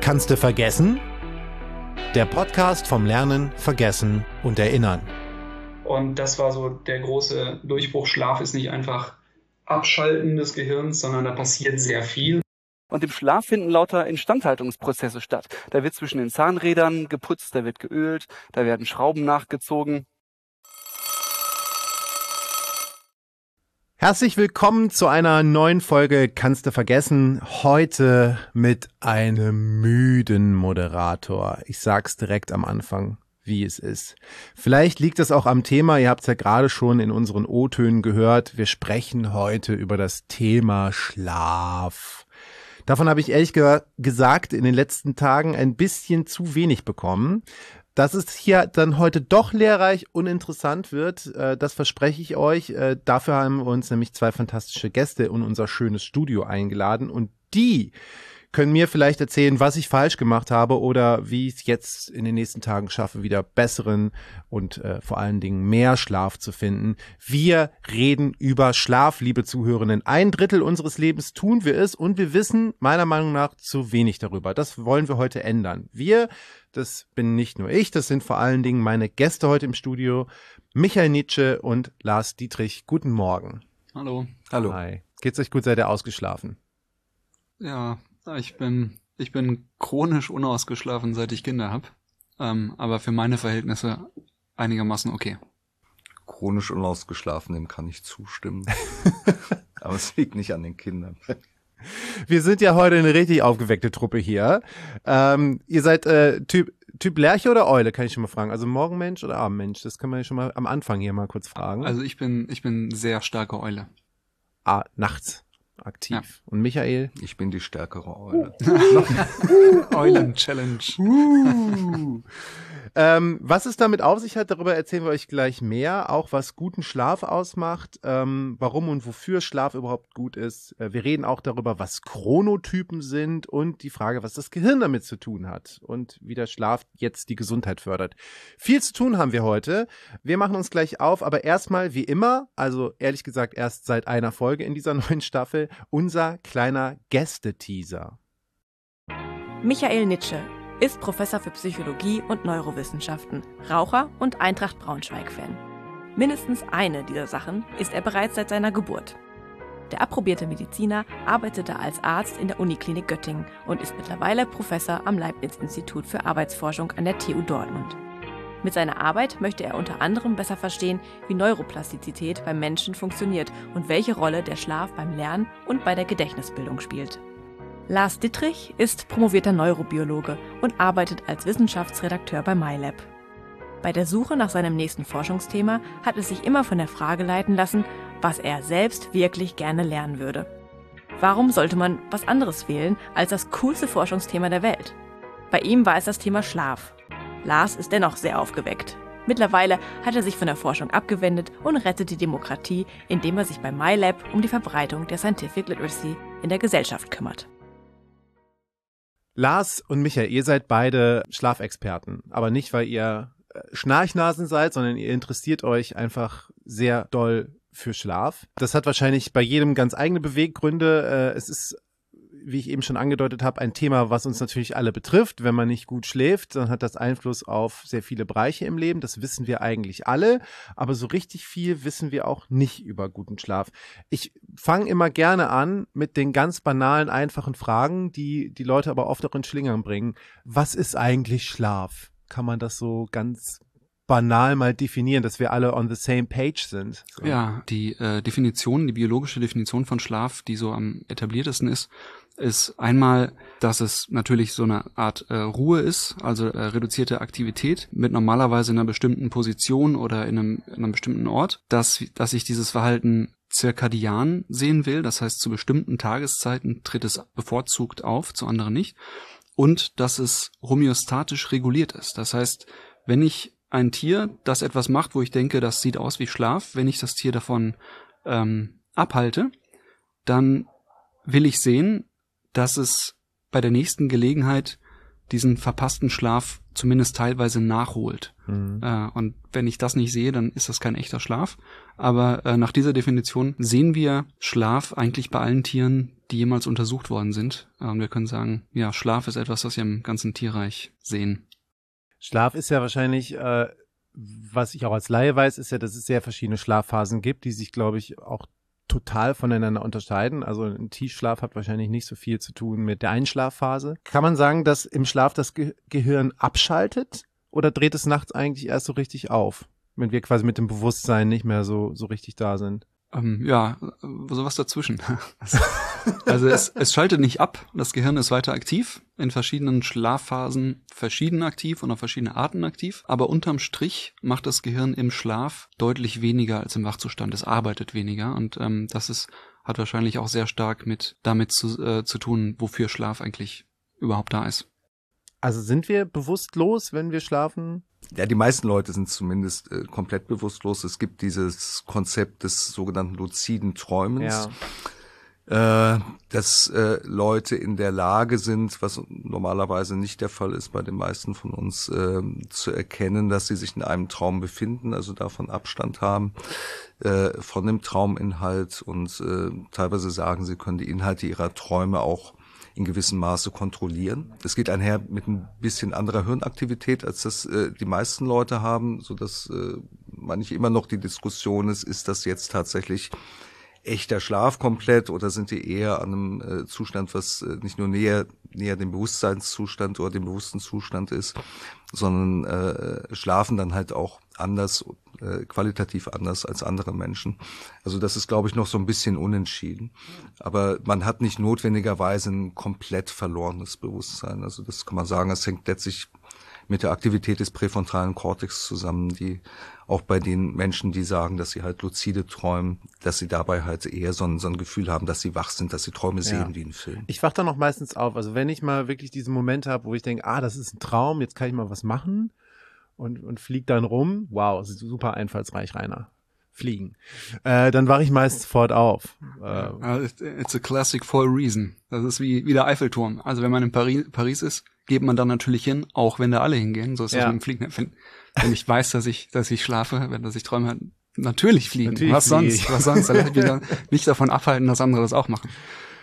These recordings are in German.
Kannst du vergessen? Der Podcast vom Lernen, Vergessen und Erinnern. Und das war so der große Durchbruch. Schlaf ist nicht einfach Abschalten des Gehirns, sondern da passiert sehr viel. Und im Schlaf finden lauter Instandhaltungsprozesse statt. Da wird zwischen den Zahnrädern geputzt, da wird geölt, da werden Schrauben nachgezogen. Herzlich willkommen zu einer neuen Folge Kannst du vergessen? Heute mit einem müden Moderator. Ich sag's direkt am Anfang, wie es ist. Vielleicht liegt es auch am Thema, ihr habt es ja gerade schon in unseren O-Tönen gehört. Wir sprechen heute über das Thema Schlaf. Davon habe ich ehrlich gesagt in den letzten Tagen ein bisschen zu wenig bekommen. Dass es hier dann heute doch lehrreich und interessant wird, das verspreche ich euch. Dafür haben wir uns nämlich zwei fantastische Gäste in unser schönes Studio eingeladen und die können mir vielleicht erzählen, was ich falsch gemacht habe oder wie ich es jetzt in den nächsten Tagen schaffe, wieder besseren und vor allen Dingen mehr Schlaf zu finden. Wir reden über Schlaf, liebe Zuhörenden. 1/3 unseres Lebens tun wir es und wir wissen meiner Meinung nach zu wenig darüber. Das wollen wir heute ändern. Das bin nicht nur ich, das sind vor allen Dingen meine Gäste heute im Studio, Michael Nitsche und Lars Dietrich. Guten Morgen. Hallo. Hallo. Hi. Geht's euch gut? Seid ihr ausgeschlafen? Ja, ich bin chronisch unausgeschlafen, seit ich Kinder habe. Aber für meine Verhältnisse einigermaßen okay. Chronisch unausgeschlafen, dem kann ich zustimmen. Aber es liegt nicht an den Kindern. Wir sind ja heute eine richtig aufgeweckte Truppe hier. Ihr seid Typ Lerche oder Eule, kann ich schon mal fragen. Also Morgenmensch oder Abendmensch? Das können wir ja schon mal am Anfang hier mal kurz fragen. Also ich bin sehr starke Eule. Nachts aktiv. Ja. Und Michael? Ich bin die stärkere Eule. Eulen-Challenge. Was es damit auf sich hat, darüber erzählen wir euch gleich mehr. Auch was guten Schlaf ausmacht, warum und wofür Schlaf überhaupt gut ist. Wir reden auch darüber, was Chronotypen sind und die Frage, was das Gehirn damit zu tun hat und wie der Schlaf jetzt die Gesundheit fördert. Viel zu tun haben wir heute. Wir machen uns gleich auf, aber erstmal wie immer, also ehrlich gesagt erst seit einer Folge in dieser neuen Staffel, unser kleiner Gäste-Teaser. Michael Nitsche ist Professor für Psychologie und Neurowissenschaften, Raucher und Eintracht Braunschweig-Fan. Mindestens eine dieser Sachen ist er bereits seit seiner Geburt. Der approbierte Mediziner arbeitete als Arzt in der Uniklinik Göttingen und ist mittlerweile Professor am Leibniz-Institut für Arbeitsforschung an der TU Dortmund. Mit seiner Arbeit möchte er unter anderem besser verstehen, wie Neuroplastizität beim Menschen funktioniert und welche Rolle der Schlaf beim Lernen und bei der Gedächtnisbildung spielt. Lars Dietrich ist promovierter Neurobiologe und arbeitet als Wissenschaftsredakteur bei MyLab. Bei der Suche nach seinem nächsten Forschungsthema hat es sich immer von der Frage leiten lassen, was er selbst wirklich gerne lernen würde. Warum sollte man was anderes wählen als das coolste Forschungsthema der Welt? Bei ihm war es das Thema Schlaf. Lars ist dennoch sehr aufgeweckt. Mittlerweile hat er sich von der Forschung abgewendet und rettet die Demokratie, indem er sich bei MyLab um die Verbreitung der Scientific Literacy in der Gesellschaft kümmert. Lars und Michael, ihr seid beide Schlafexperten, aber nicht, weil ihr Schnarchnasen seid, sondern ihr interessiert euch einfach sehr doll für Schlaf. Das hat wahrscheinlich bei jedem ganz eigene Beweggründe. Es ist, wie ich eben schon angedeutet habe, ein Thema, was uns natürlich alle betrifft. Wenn man nicht gut schläft, dann hat das Einfluss auf sehr viele Bereiche im Leben. Das wissen wir eigentlich alle, aber so richtig viel wissen wir auch nicht über guten Schlaf. Ich fange immer gerne an mit den ganz banalen, einfachen Fragen, die die Leute aber oft auch in Schlingern bringen. Was ist eigentlich Schlaf? Kann man das so ganz banal mal definieren, dass wir alle on the same page sind? So. Ja, die biologische Definition von Schlaf, die so am etabliertesten ist einmal, dass es natürlich so eine Art Ruhe ist, also reduzierte Aktivität mit normalerweise in einer bestimmten Position oder in einem bestimmten Ort, dass ich dieses Verhalten zirkadian sehen will, das heißt zu bestimmten Tageszeiten tritt es bevorzugt auf, zu anderen nicht, und dass es homöostatisch reguliert ist. Das heißt, wenn ich ein Tier, das etwas macht, wo ich denke, das sieht aus wie Schlaf, wenn ich das Tier davon abhalte, dann will ich sehen, dass es bei der nächsten Gelegenheit diesen verpassten Schlaf zumindest teilweise nachholt. Mhm. Und wenn ich das nicht sehe, dann ist das kein echter Schlaf. Aber nach dieser Definition sehen wir Schlaf eigentlich bei allen Tieren die jemals untersucht worden sind. Wir können sagen, ja, Schlaf ist etwas, was wir im ganzen Tierreich sehen. Schlaf ist ja wahrscheinlich, was ich auch als Laie weiß, ist ja, dass es sehr verschiedene Schlafphasen gibt, die sich, glaube ich, auch total voneinander unterscheiden. Also ein Tiefschlaf hat wahrscheinlich nicht so viel zu tun mit der Einschlafphase. Kann man sagen, dass im Schlaf das Gehirn abschaltet oder dreht es nachts eigentlich erst so richtig auf, wenn wir quasi mit dem Bewusstsein nicht mehr so richtig da sind? Sowas dazwischen. Also es schaltet nicht ab, das Gehirn ist weiter aktiv, in verschiedenen Schlafphasen verschieden aktiv und auf verschiedene Arten aktiv, aber unterm Strich macht das Gehirn im Schlaf deutlich weniger als im Wachzustand, es arbeitet weniger und hat wahrscheinlich auch sehr stark damit zu tun, wofür Schlaf eigentlich überhaupt da ist. Also sind wir bewusstlos, wenn wir schlafen? Ja, die meisten Leute sind zumindest komplett bewusstlos. Es gibt dieses Konzept des sogenannten luziden Träumens, dass Leute in der Lage sind, was normalerweise nicht der Fall ist bei den meisten von uns, zu erkennen, dass sie sich in einem Traum befinden, also davon Abstand haben von dem Trauminhalt und teilweise sagen, sie können die Inhalte ihrer Träume auch in gewissem Maße kontrollieren. Das geht einher mit ein bisschen anderer Hirnaktivität, als das die meisten Leute haben, so dass manchmal immer noch die Diskussion ist das jetzt tatsächlich echter Schlaf komplett oder sind die eher an einem Zustand, was nicht nur näher dem Bewusstseinszustand oder dem bewussten Zustand ist, sondern schlafen dann halt auch anders, qualitativ anders als andere Menschen. Also das ist, glaube ich, noch so ein bisschen unentschieden. Aber man hat nicht notwendigerweise ein komplett verlorenes Bewusstsein. Also das kann man sagen, es hängt letztlich mit der Aktivität des präfrontalen Kortex zusammen, die auch bei den Menschen, die sagen, dass sie halt luzide träumen, dass sie dabei halt eher so ein Gefühl haben, dass sie wach sind, dass sie Träume sehen wie ein Film. Ich wach dann auch meistens auf. Also wenn ich mal wirklich diesen Moment habe, wo ich denke, das ist ein Traum, jetzt kann ich mal was machen und flieg dann rum. Wow, das ist super einfallsreich, Rainer. Fliegen. Dann wache ich meist sofort auf. It's a classic for a reason. Das ist wie der Eiffelturm. Also wenn man in Paris ist, geht man dann natürlich hin, auch wenn da alle hingehen. So ist das mit dem Fliegen. Wenn ich weiß, dass ich schlafe, dass ich träume, natürlich fliegen. Natürlich was sonst? Da lässt mich dann nicht davon abhalten, dass andere das auch machen.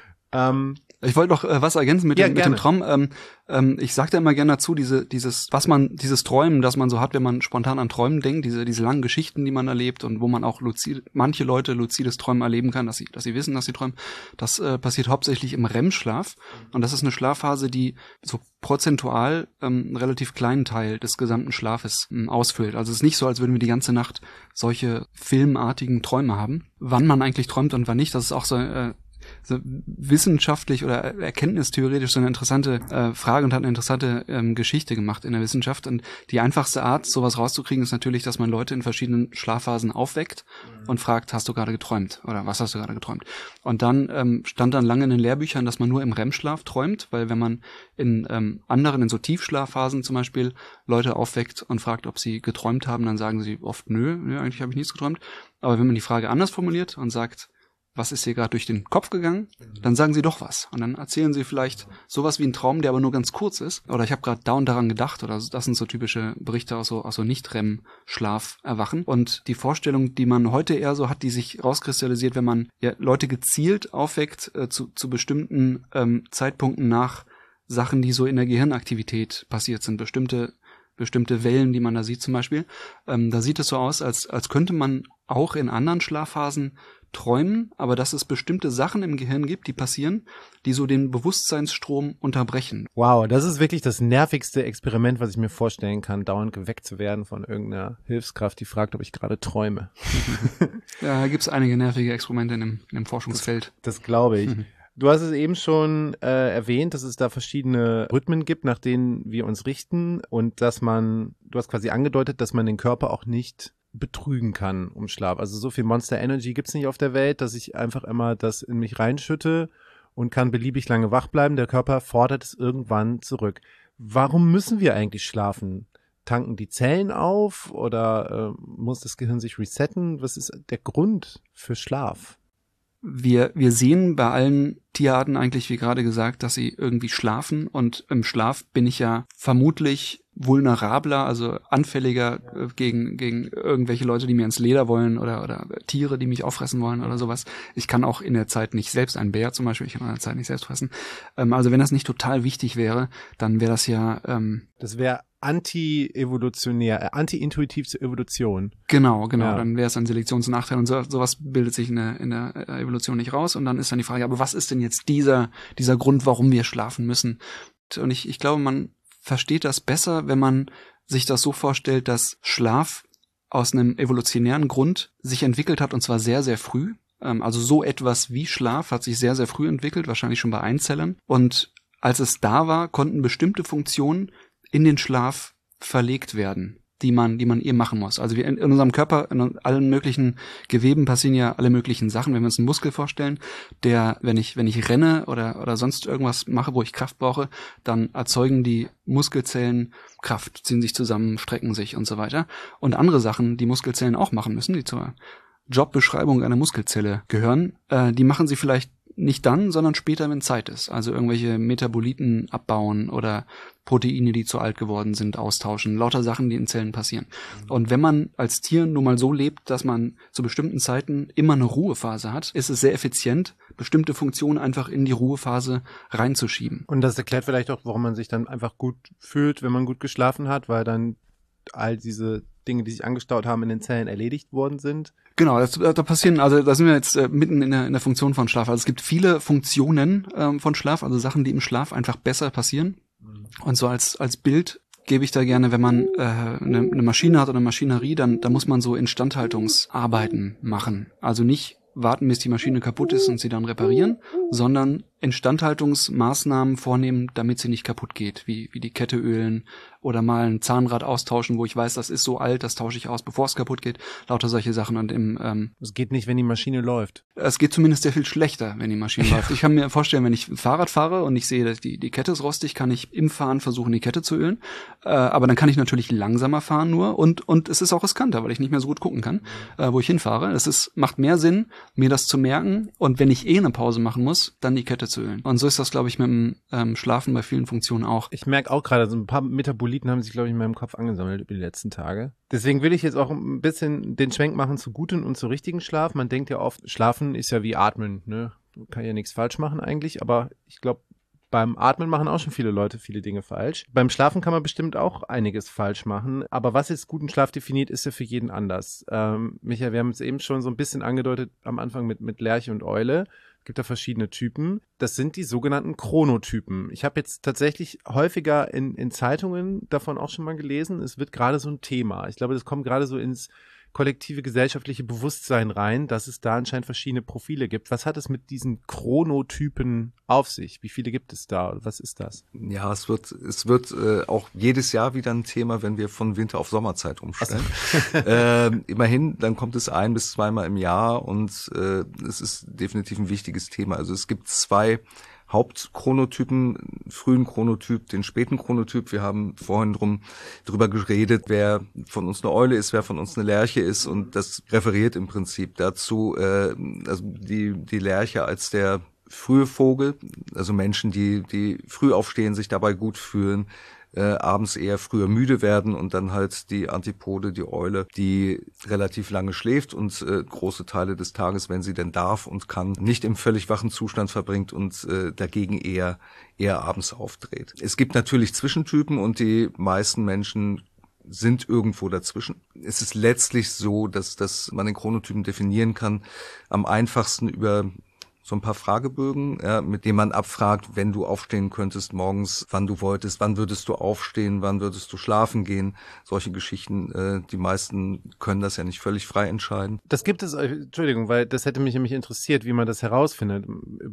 Ich wollte noch was ergänzen mit dem Traum. Ich sage da immer gerne dazu, dieses Träumen, das man so hat, wenn man spontan an Träumen denkt, diese langen Geschichten, die man erlebt und wo man auch manche Leute luzides Träumen erleben kann, dass sie wissen, dass sie träumen. Das passiert hauptsächlich im REM-Schlaf und das ist eine Schlafphase, die so prozentual einen relativ kleinen Teil des gesamten Schlafes ausfüllt. Also es ist nicht so, als würden wir die ganze Nacht solche filmartigen Träume haben. Wann man eigentlich träumt und wann nicht, das ist auch so wissenschaftlich oder erkenntnistheoretisch so eine interessante Frage und hat eine interessante Geschichte gemacht in der Wissenschaft. Und die einfachste Art, sowas rauszukriegen, ist natürlich, dass man Leute in verschiedenen Schlafphasen aufweckt und fragt, hast du gerade geträumt? Oder was hast du gerade geträumt? Und dann stand dann lange in den Lehrbüchern, dass man nur im REM-Schlaf träumt, weil wenn man in so Tiefschlafphasen zum Beispiel Leute aufweckt und fragt, ob sie geträumt haben, dann sagen sie oft, nö, eigentlich habe ich nichts geträumt. Aber wenn man die Frage anders formuliert und sagt, was ist dir gerade durch den Kopf gegangen, dann sagen sie doch was. Und dann erzählen sie vielleicht sowas wie einen Traum, der aber nur ganz kurz ist. Oder ich habe gerade daran gedacht. Oder das sind so typische Berichte aus so Nicht-REM-Schlaf-Erwachen. Und die Vorstellung, die man heute eher so hat, die sich rauskristallisiert, wenn man Leute gezielt aufweckt zu bestimmten Zeitpunkten nach Sachen, die so in der Gehirnaktivität passiert sind. Bestimmte Wellen, die man da sieht zum Beispiel. Da sieht es so aus, als könnte man auch in anderen Schlafphasen träumen, aber dass es bestimmte Sachen im Gehirn gibt, die passieren, die so den Bewusstseinsstrom unterbrechen. Wow, das ist wirklich das nervigste Experiment, was ich mir vorstellen kann, dauernd geweckt zu werden von irgendeiner Hilfskraft, die fragt, ob ich gerade träume. Ja, da gibt's einige nervige Experimente in dem Forschungsfeld. Das glaube ich. Du hast es eben schon erwähnt, dass es da verschiedene Rhythmen gibt, nach denen wir uns richten und du hast quasi angedeutet, dass man den Körper auch nicht betrügen kann um Schlaf. Also so viel Monster Energy gibt's nicht auf der Welt, dass ich einfach immer das in mich reinschütte und kann beliebig lange wach bleiben. Der Körper fordert es irgendwann zurück. Warum müssen wir eigentlich schlafen? Tanken die Zellen auf oder muss das Gehirn sich resetten? Was ist der Grund für Schlaf? Wir sehen bei allen Tierarten eigentlich, wie gerade gesagt, dass sie irgendwie schlafen und im Schlaf bin ich ja vermutlich vulnerabler, also anfälliger gegen irgendwelche Leute, die mir ins Leder wollen oder Tiere, die mich auffressen wollen oder sowas. Ich kann auch in der Zeit nicht selbst, ein Bär zum Beispiel, ich kann in der Zeit nicht selbst fressen. Also wenn das nicht total wichtig wäre, dann wäre das ja... das wäre anti-evolutionär, anti-intuitiv zur Evolution. Genau, Ja. Dann wäre es ein Selektionsnachteil und sowas bildet sich in der Evolution nicht raus. Und dann ist dann die Frage, aber was ist denn jetzt dieser Grund, warum wir schlafen müssen? Und ich glaube, man versteht das besser, wenn man sich das so vorstellt, dass Schlaf aus einem evolutionären Grund sich entwickelt hat, und zwar sehr, sehr früh. Also so etwas wie Schlaf hat sich sehr, sehr früh entwickelt, wahrscheinlich schon bei Einzellern. Und als es da war, konnten bestimmte Funktionen in den Schlaf verlegt werden, die man eben machen muss. Also wir in unserem Körper, in allen möglichen Geweben passieren ja alle möglichen Sachen. Wenn wir uns einen Muskel vorstellen, der, wenn ich renne oder sonst irgendwas mache, wo ich Kraft brauche, dann erzeugen die Muskelzellen Kraft, ziehen sich zusammen, strecken sich und so weiter. Und andere Sachen, die Muskelzellen auch machen müssen, die zur Jobbeschreibung einer Muskelzelle gehören, die machen sie vielleicht nicht dann, sondern später, wenn Zeit ist. Also irgendwelche Metaboliten abbauen oder Proteine, die zu alt geworden sind, austauschen. Lauter Sachen, die in Zellen passieren. Und wenn man als Tier nun mal so lebt, dass man zu bestimmten Zeiten immer eine Ruhephase hat, ist es sehr effizient, bestimmte Funktionen einfach in die Ruhephase reinzuschieben. Und das erklärt vielleicht auch, warum man sich dann einfach gut fühlt, wenn man gut geschlafen hat, weil dann all diese Dinge, die sich angestaut haben, in den Zellen erledigt worden sind. Genau, da passieren, also da sind wir jetzt mitten in der Funktion von Schlaf. Also es gibt viele Funktionen von Schlaf, also Sachen, die im Schlaf einfach besser passieren. Und so als Bild gebe ich da gerne, wenn man eine Maschine hat oder eine Maschinerie, dann muss man so Instandhaltungsarbeiten machen. Also nicht warten, bis die Maschine kaputt ist und sie dann reparieren, sondern Instandhaltungsmaßnahmen vornehmen, damit sie nicht kaputt geht, wie die Kette ölen oder mal ein Zahnrad austauschen, wo ich weiß, das ist so alt, das tausche ich aus, bevor es kaputt geht. Lauter solche Sachen. Und es geht nicht, wenn die Maschine läuft. Es geht zumindest sehr viel schlechter, wenn die Maschine läuft. Ich kann mir vorstellen, wenn ich Fahrrad fahre und ich sehe, dass die Kette ist rostig, kann ich im Fahren versuchen, die Kette zu ölen. Aber dann kann ich natürlich langsamer fahren nur und es ist auch riskanter, weil ich nicht mehr so gut gucken kann, wo ich hinfahre. Macht mehr Sinn, mir das zu merken und wenn ich eine Pause machen muss, dann die Kette zu ölen. Und so ist das, glaube ich, mit dem Schlafen bei vielen Funktionen auch. Ich merke auch gerade, so ein paar Metaboliten haben sich, glaube ich, in meinem Kopf angesammelt über die letzten Tage. Deswegen will ich jetzt auch ein bisschen den Schwenk machen zu guten und zu richtigen Schlaf. Man denkt ja oft, Schlafen ist ja wie Atmen, ne? Du kannst ja nichts falsch machen eigentlich, aber ich glaube, beim Atmen machen auch schon viele Leute viele Dinge falsch. Beim Schlafen kann man bestimmt auch einiges falsch machen. Aber was jetzt guten Schlaf definiert, ist ja für jeden anders. Michael, wir haben es eben schon so ein bisschen angedeutet am Anfang mit Lerche und Eule. Es gibt da verschiedene Typen. Das sind die sogenannten Chronotypen. Ich habe jetzt tatsächlich häufiger in Zeitungen davon auch schon mal gelesen. Es wird gerade so ein Thema. Ich glaube, das kommt gerade so ins kollektive gesellschaftliche Bewusstsein rein, dass es da anscheinend verschiedene Profile gibt. Was hat es mit diesen Chronotypen auf sich? Wie viele gibt es da? Was ist das? Ja, es wird auch jedes Jahr wieder ein Thema, wenn wir von Winter auf Sommerzeit umstellen. Immerhin, dann kommt es 1- bis 2-mal im Jahr und es ist definitiv ein wichtiges Thema. Also es gibt 2 Hauptchronotypen, frühen Chronotyp, den späten Chronotyp. Wir haben vorhin drüber geredet, wer von uns eine Eule ist, wer von uns eine Lerche ist, und das referiert im Prinzip dazu, also die Lerche als der frühe Vogel, also Menschen, die früh aufstehen, sich dabei gut fühlen, abends eher früher müde werden, und dann halt die Antipode, die Eule, die relativ lange schläft und große Teile des Tages, wenn sie denn darf und kann, nicht im völlig wachen Zustand verbringt und dagegen eher abends aufdreht. Es gibt natürlich Zwischentypen und die meisten Menschen sind irgendwo dazwischen. Es ist letztlich so, dass man den Chronotypen definieren kann, am einfachsten über so ein paar Fragebögen, ja, mit denen man abfragt, wenn du aufstehen könntest morgens, wann du wolltest, wann würdest du aufstehen, wann würdest du schlafen gehen, solche Geschichten. Die meisten können das ja nicht völlig frei entscheiden. Das gibt es, Entschuldigung, weil das hätte mich nämlich interessiert, wie man das herausfindet.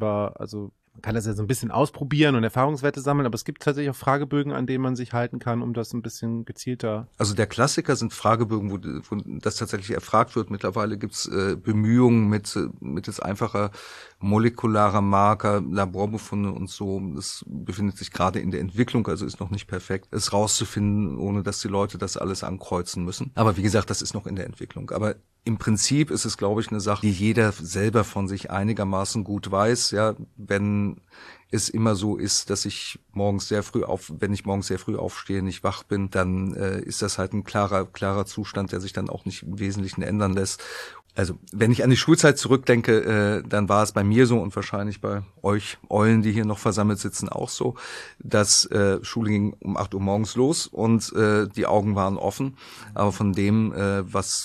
Man kann das ja so ein bisschen ausprobieren und Erfahrungswerte sammeln, aber es gibt tatsächlich auch Fragebögen, an denen man sich halten kann, um das ein bisschen gezielter. Also der Klassiker sind Fragebögen, wo das tatsächlich erfragt wird. Mittlerweile gibt's Bemühungen mittels einfacher molekularer Marker, Laborbefunde und so. Das befindet sich gerade in der Entwicklung, also ist noch nicht perfekt, es rauszufinden, ohne dass die Leute das alles ankreuzen müssen. Aber wie gesagt, das ist noch in der Entwicklung. Aber im Prinzip ist es, glaube ich, eine Sache, die jeder selber von sich einigermaßen gut weiß. Ja, wenn es immer so ist, dass ich wenn ich morgens sehr früh aufstehe, nicht wach bin, dann ist das halt ein klarer Zustand, der sich dann auch nicht im Wesentlichen ändern lässt. Also wenn ich an die Schulzeit zurückdenke, dann war es bei mir so und wahrscheinlich bei euch Eulen, die hier noch versammelt sitzen, auch so, dass Schule ging um 8 Uhr morgens los und die Augen waren offen. Aber von dem, was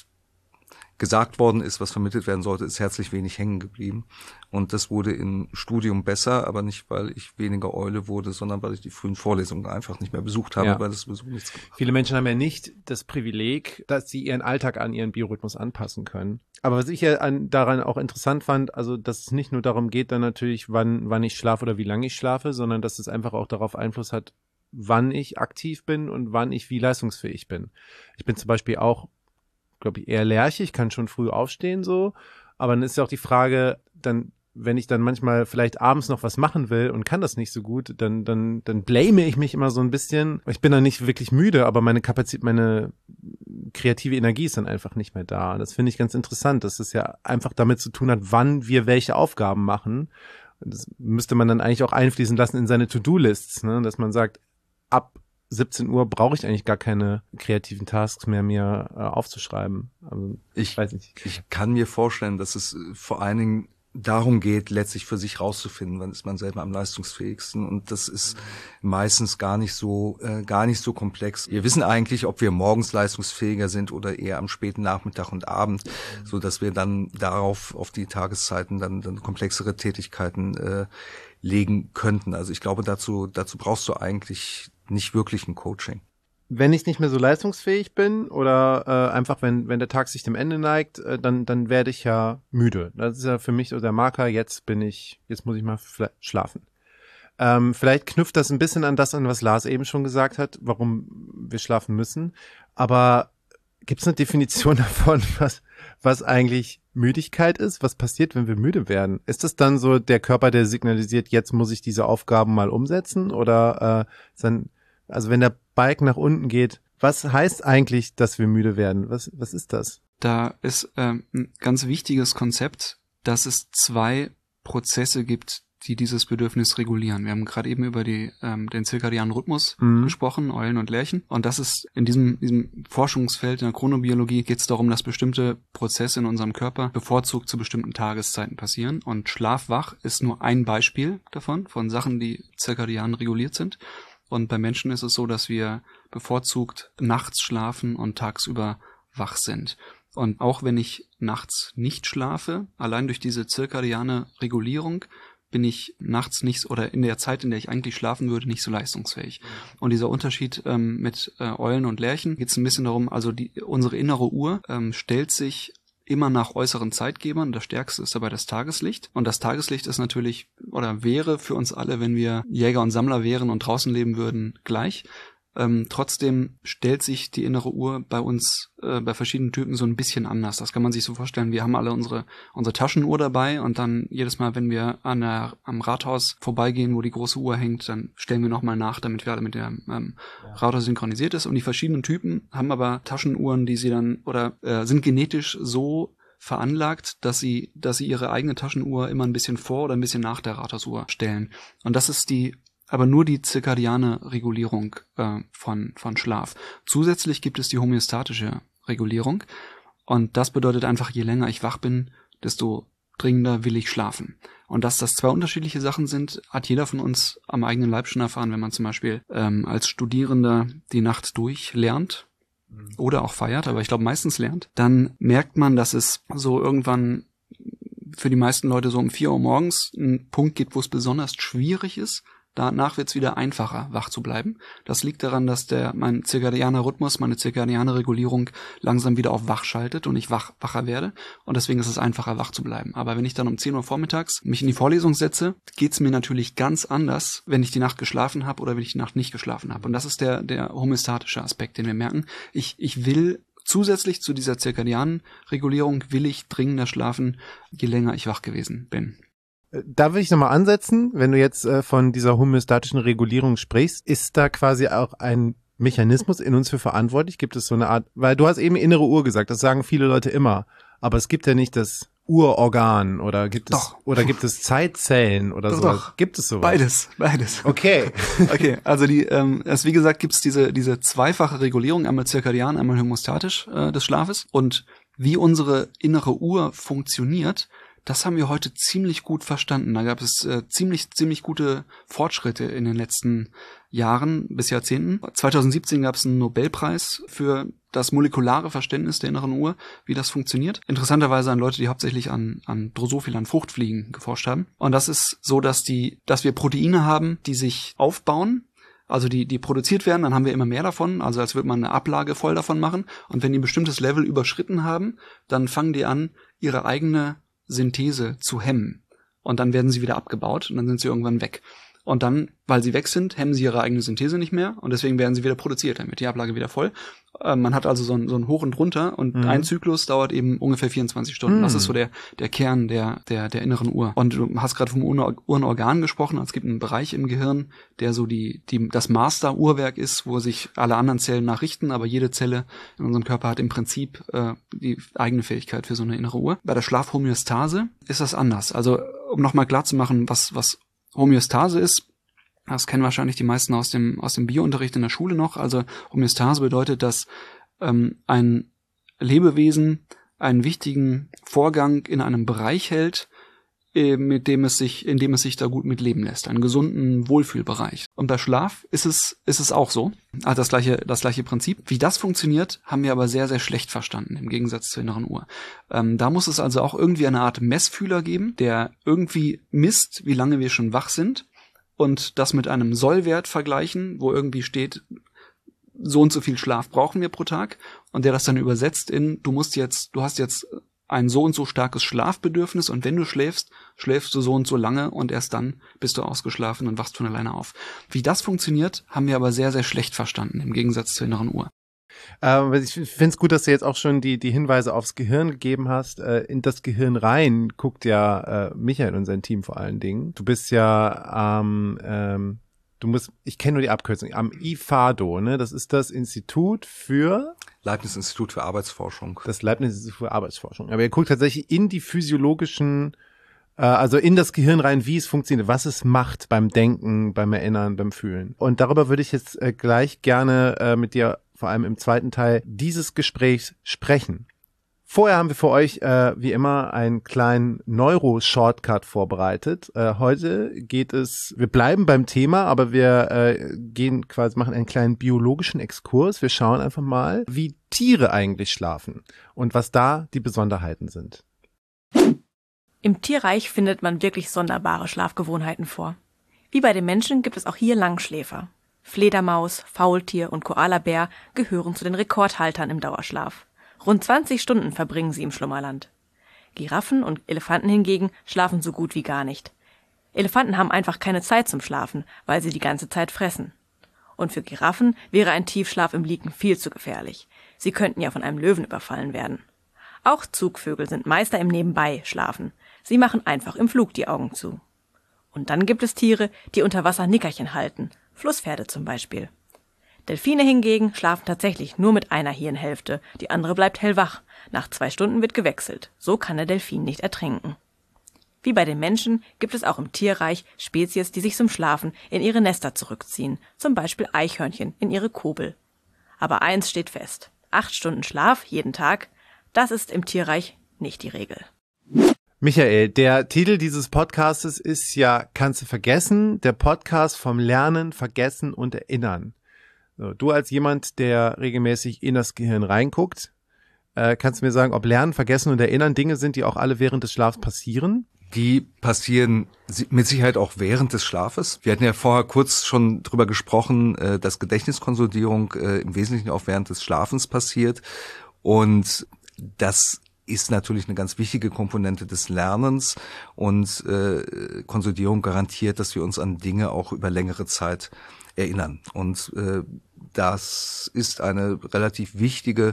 gesagt worden ist, was vermittelt werden sollte, ist herzlich wenig hängen geblieben. Und das wurde im Studium besser, aber nicht, weil ich weniger Eule wurde, sondern weil ich die frühen Vorlesungen einfach nicht mehr besucht habe, weil das sowieso nichts gemacht hat. Viele Menschen haben ja nicht das Privileg, dass sie ihren Alltag an ihren Biorhythmus anpassen können. Aber was ich ja daran auch interessant fand, also dass es nicht nur darum geht, dann natürlich, wann ich schlafe oder wie lange ich schlafe, sondern dass es einfach auch darauf Einfluss hat, wann ich aktiv bin und wann ich wie leistungsfähig bin. Ich bin zum Beispiel auch, glaube ich, eher lerchig, ich kann schon früh aufstehen so, aber dann ist ja auch die Frage, dann, wenn ich dann manchmal vielleicht abends noch was machen will und kann das nicht so gut, dann blame ich mich immer so ein bisschen. Ich bin dann nicht wirklich müde, aber meine Kapazität, meine kreative Energie ist dann einfach nicht mehr da. Und das finde ich ganz interessant, dass es ja einfach damit zu tun hat, wann wir welche Aufgaben machen. Und das müsste man dann eigentlich auch einfließen lassen in seine To-Do-Lists, ne? Dass man sagt, ab 17 Uhr brauche ich eigentlich gar keine kreativen Tasks mehr, mir aufzuschreiben. Also, ich weiß nicht. Ich kann mir vorstellen, dass es vor allen Dingen darum geht, letztlich für sich rauszufinden, wann ist man selber am leistungsfähigsten. Und das ist meistens gar nicht so komplex. Wir wissen eigentlich, ob wir morgens leistungsfähiger sind oder eher am späten Nachmittag und Abend, so dass wir dann auf die Tageszeiten dann komplexere Tätigkeiten legen könnten. Also ich glaube, dazu brauchst du eigentlich nicht wirklich ein Coaching. Wenn ich nicht mehr so leistungsfähig bin oder einfach, wenn der Tag sich dem Ende neigt, dann werde ich ja müde. Das ist ja für mich so der Marker, jetzt muss ich mal schlafen. Vielleicht knüpft das ein bisschen an das an, was Lars eben schon gesagt hat, warum wir schlafen müssen. Aber gibt es eine Definition davon, was eigentlich Müdigkeit ist? Was passiert, wenn wir müde werden? Ist das dann so der Körper, der signalisiert, jetzt muss ich diese Aufgaben mal umsetzen? Oder also wenn der Balken nach unten geht, was heißt eigentlich, dass wir müde werden? Was ist das? Da ist ein ganz wichtiges Konzept, dass es 2 Prozesse gibt, die dieses Bedürfnis regulieren. Wir haben gerade eben über den zirkadianen Rhythmus gesprochen, Eulen und Lerchen. Und das ist in diesem Forschungsfeld in der Chronobiologie geht es darum, dass bestimmte Prozesse in unserem Körper bevorzugt zu bestimmten Tageszeiten passieren. Und Schlaf-Wach ist nur ein Beispiel davon, von Sachen, die zirkadian reguliert sind. Und bei Menschen ist es so, dass wir bevorzugt nachts schlafen und tagsüber wach sind. Und auch wenn ich nachts nicht schlafe, allein durch diese zirkadiane Regulierung bin ich nachts nicht oder in der Zeit, in der ich eigentlich schlafen würde, nicht so leistungsfähig. Und dieser Unterschied mit Eulen und Lerchen geht es ein bisschen darum, also unsere innere Uhr stellt sich immer nach äußeren Zeitgebern. Das Stärkste ist dabei das Tageslicht. Und das Tageslicht ist natürlich oder wäre für uns alle, wenn wir Jäger und Sammler wären und draußen leben würden, gleich. Trotzdem stellt sich die innere Uhr bei uns bei verschiedenen Typen so ein bisschen anders. Das kann man sich so vorstellen. Wir haben alle unsere Taschenuhr dabei und dann jedes Mal, wenn wir am Rathaus vorbeigehen, wo die große Uhr hängt, dann stellen wir nochmal nach, damit wir alle mit der Rathaus synchronisiert ist. Und die verschiedenen Typen haben aber Taschenuhren, die sie dann oder sind genetisch so veranlagt, dass sie ihre eigene Taschenuhr immer ein bisschen vor oder ein bisschen nach der Rathausuhr stellen. Und das ist aber nur die zirkadiane Regulierung von Schlaf. Zusätzlich gibt es die homöostatische Regulierung und das bedeutet einfach, je länger ich wach bin, desto dringender will ich schlafen. Und dass das 2 unterschiedliche Sachen sind, hat jeder von uns am eigenen Leib schon erfahren, wenn man zum Beispiel als Studierender die Nacht durch lernt oder auch feiert, aber ich glaube meistens lernt, dann merkt man, dass es so irgendwann für die meisten Leute so um 4 Uhr morgens einen Punkt gibt, wo es besonders schwierig ist. Danach wird es wieder einfacher, wach zu bleiben. Das liegt daran, dass mein zirkadianer Rhythmus, meine zirkadiane Regulierung langsam wieder auf wach schaltet und ich wacher werde. Und deswegen ist es einfacher, wach zu bleiben. Aber wenn ich dann um 10 Uhr vormittags mich in die Vorlesung setze, geht's mir natürlich ganz anders, wenn ich die Nacht geschlafen habe oder wenn ich die Nacht nicht geschlafen habe. Und das ist der homöostatische Aspekt, den wir merken. Ich will zusätzlich zu dieser zirkadianen Regulierung will ich dringender schlafen, je länger ich wach gewesen bin. Da will ich nochmal ansetzen, wenn du jetzt von dieser homöostatischen Regulierung sprichst, ist da quasi auch ein Mechanismus in uns für verantwortlich? Gibt es so eine Art, weil du hast eben innere Uhr gesagt, das sagen viele Leute immer, aber es gibt ja nicht das Urorgan oder gibt es Zeitzellen oder so? Gibt es sowas? Beides. Okay. Okay, also wie gesagt, gibt's diese zweifache Regulierung, einmal zirkadian, einmal homöostatisch des Schlafes. Und wie unsere innere Uhr funktioniert, das haben wir heute ziemlich gut verstanden. Da gab es ziemlich gute Fortschritte in den letzten Jahren bis Jahrzehnten. 2017 gab es einen Nobelpreis für das molekulare Verständnis der inneren Uhr, wie das funktioniert. Interessanterweise an Leute, die hauptsächlich an Drosophila, an Fruchtfliegen geforscht haben. Und das ist so, dass wir Proteine haben, die sich aufbauen, also die produziert werden, dann haben wir immer mehr davon, also als würde man eine Ablage voll davon machen. Und wenn die ein bestimmtes Level überschritten haben, dann fangen die an, ihre eigene Synthese zu hemmen. Und dann werden sie wieder abgebaut und dann sind sie irgendwann weg. Und dann, weil sie weg sind, hemmen sie ihre eigene Synthese nicht mehr und deswegen werden sie wieder produziert, dann wird die Ablage wieder voll. Man hat also so ein Hoch und Runter und ein Zyklus dauert eben ungefähr 24 Stunden. Das ist so der Kern der inneren Uhr. Und du hast gerade vom Uhrenorgan gesprochen. Es gibt einen Bereich im Gehirn, der so das Master-Uhrwerk ist, wo sich alle anderen Zellen nachrichten, aber jede Zelle in unserem Körper hat im Prinzip die eigene Fähigkeit für so eine innere Uhr. Bei der Schlafhomöostase ist das anders. Also um nochmal klar zu machen, was Homöostase ist, das kennen wahrscheinlich die meisten aus dem Biounterricht in der Schule noch. Also Homöostase bedeutet, dass ein Lebewesen einen wichtigen Vorgang in einem Bereich hält, in dem es sich da gut mit leben lässt, einen gesunden Wohlfühlbereich. Und bei Schlaf ist es auch so, also das gleiche Prinzip. Wie das funktioniert, haben wir aber sehr, sehr schlecht verstanden, im Gegensatz zur inneren Uhr. Da muss es also auch irgendwie eine Art Messfühler geben, der irgendwie misst, wie lange wir schon wach sind und das mit einem Sollwert vergleichen, wo irgendwie steht, so und so viel Schlaf brauchen wir pro Tag und der das dann übersetzt in, du hast jetzt ein so und so starkes Schlafbedürfnis und wenn du schläfst du so und so lange und erst dann bist du ausgeschlafen und wachst von alleine auf. Wie das funktioniert, haben wir aber sehr, sehr schlecht verstanden, im Gegensatz zur inneren Uhr. Ich finde es gut, dass du jetzt auch schon die Hinweise aufs Gehirn gegeben hast. In das Gehirn rein guckt ja Michael und sein Team vor allen Dingen. Du bist ja ich kenne nur die Abkürzung, am IFADO, ne? Das ist das Institut für Leibniz-Institut für Arbeitsforschung. Das Leibniz-Institut für Arbeitsforschung. Aber ihr guckt tatsächlich in die physiologischen, also in das Gehirn rein, wie es funktioniert, was es macht beim Denken, beim Erinnern, beim Fühlen. Und darüber würde ich jetzt gleich gerne mit dir, vor allem im zweiten Teil dieses Gesprächs, sprechen. Vorher haben wir für euch, wie immer, einen kleinen Neuro-Shortcut vorbereitet. Heute wir bleiben beim Thema, aber wir machen einen kleinen biologischen Exkurs. Wir schauen einfach mal, wie Tiere eigentlich schlafen und was da die Besonderheiten sind. Im Tierreich findet man wirklich sonderbare Schlafgewohnheiten vor. Wie bei den Menschen gibt es auch hier Langschläfer. Fledermaus, Faultier und Koalabär gehören zu den Rekordhaltern im Dauerschlaf. Rund 20 Stunden verbringen sie im Schlummerland. Giraffen und Elefanten hingegen schlafen so gut wie gar nicht. Elefanten haben einfach keine Zeit zum Schlafen, weil sie die ganze Zeit fressen. Und für Giraffen wäre ein Tiefschlaf im Liegen viel zu gefährlich. Sie könnten ja von einem Löwen überfallen werden. Auch Zugvögel sind Meister im Nebenbei-Schlafen. Sie machen einfach im Flug die Augen zu. Und dann gibt es Tiere, die unter Wasser Nickerchen halten. Flusspferde zum Beispiel. Delfine hingegen schlafen tatsächlich nur mit einer Hirnhälfte, die andere bleibt hellwach. Nach 2 Stunden wird gewechselt. So kann der Delfin nicht ertrinken. Wie bei den Menschen gibt es auch im Tierreich Spezies, die sich zum Schlafen in ihre Nester zurückziehen, zum Beispiel Eichhörnchen in ihre Kobel. Aber eins steht fest: 8 Stunden Schlaf jeden Tag, das ist im Tierreich nicht die Regel. Michael, der Titel dieses Podcastes ist ja Kannst du vergessen? Der Podcast vom Lernen, Vergessen und Erinnern. So, du als jemand, der regelmäßig in das Gehirn reinguckt, kannst du mir sagen, ob Lernen, Vergessen und Erinnern Dinge sind, die auch alle während des Schlafs passieren? Die passieren mit Sicherheit auch während des Schlafes. Wir hatten ja vorher kurz schon drüber gesprochen, dass Gedächtniskonsolidierung im Wesentlichen auch während des Schlafens passiert. Und das ist natürlich eine ganz wichtige Komponente des Lernens. Und Konsolidierung garantiert, dass wir uns an Dinge auch über längere Zeit erinnern. Und das ist eine relativ wichtige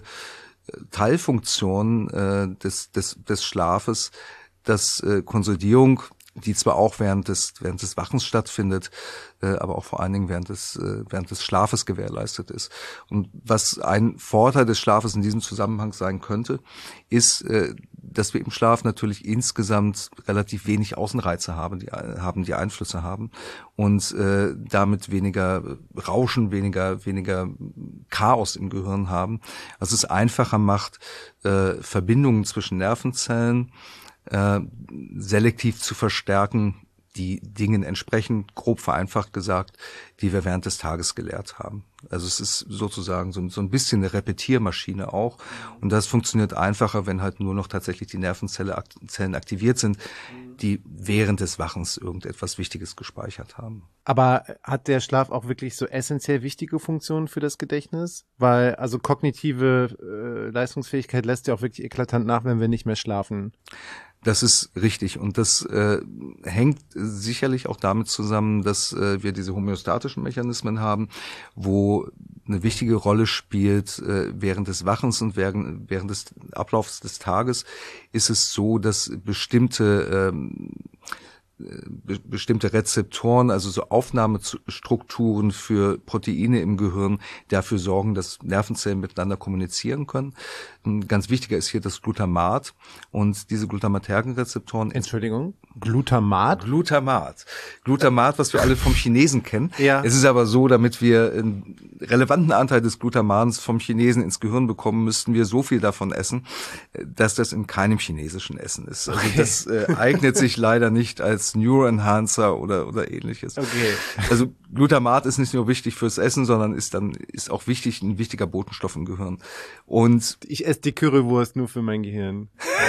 Teilfunktion des Schlafes, dass Konsolidierung die zwar auch während des Wachens stattfindet, aber auch vor allen Dingen während des Schlafes gewährleistet ist. Und was ein Vorteil des Schlafes in diesem Zusammenhang sein könnte, ist, dass wir im Schlaf natürlich insgesamt relativ wenig Außenreize haben, die Einflüsse haben und damit weniger Rauschen, weniger Chaos im Gehirn haben, was es einfacher macht, Verbindungen zwischen Nervenzellen selektiv zu verstärken, die Dingen entsprechend, grob vereinfacht gesagt, die wir während des Tages gelehrt haben. Also es ist sozusagen so ein bisschen eine Repetiermaschine auch. Und das funktioniert einfacher, wenn halt nur noch tatsächlich die Nervenzellen aktiviert sind, die während des Wachens irgendetwas Wichtiges gespeichert haben. Aber hat der Schlaf auch wirklich so essentiell wichtige Funktionen für das Gedächtnis? Weil also kognitive Leistungsfähigkeit lässt ja auch wirklich eklatant nach, wenn wir nicht mehr schlafen. Das ist richtig und das hängt sicherlich auch damit zusammen, dass wir diese homöostatischen Mechanismen haben, wo eine wichtige Rolle spielt während des Wachens und während des Ablaufs des Tages ist es so, dass bestimmte Rezeptoren, also so Aufnahmestrukturen für Proteine im Gehirn dafür sorgen, dass Nervenzellen miteinander kommunizieren können. Ein ganz wichtiger ist hier das Glutamat und diese glutamatergen Rezeptoren. Entschuldigung, Glutamat? Glutamat, was wir alle vom Chinesen kennen. Ja. Es ist aber so, damit wir einen relevanten Anteil des Glutamats vom Chinesen ins Gehirn bekommen, müssten wir so viel davon essen, dass das in keinem chinesischen Essen ist. Also das eignet sich leider nicht als Neuroenhancer oder ähnliches. Okay. Also Glutamat ist nicht nur wichtig fürs Essen, sondern ist auch wichtig, ein wichtiger Botenstoff im Gehirn. Und ich esse die Currywurst nur für mein Gehirn.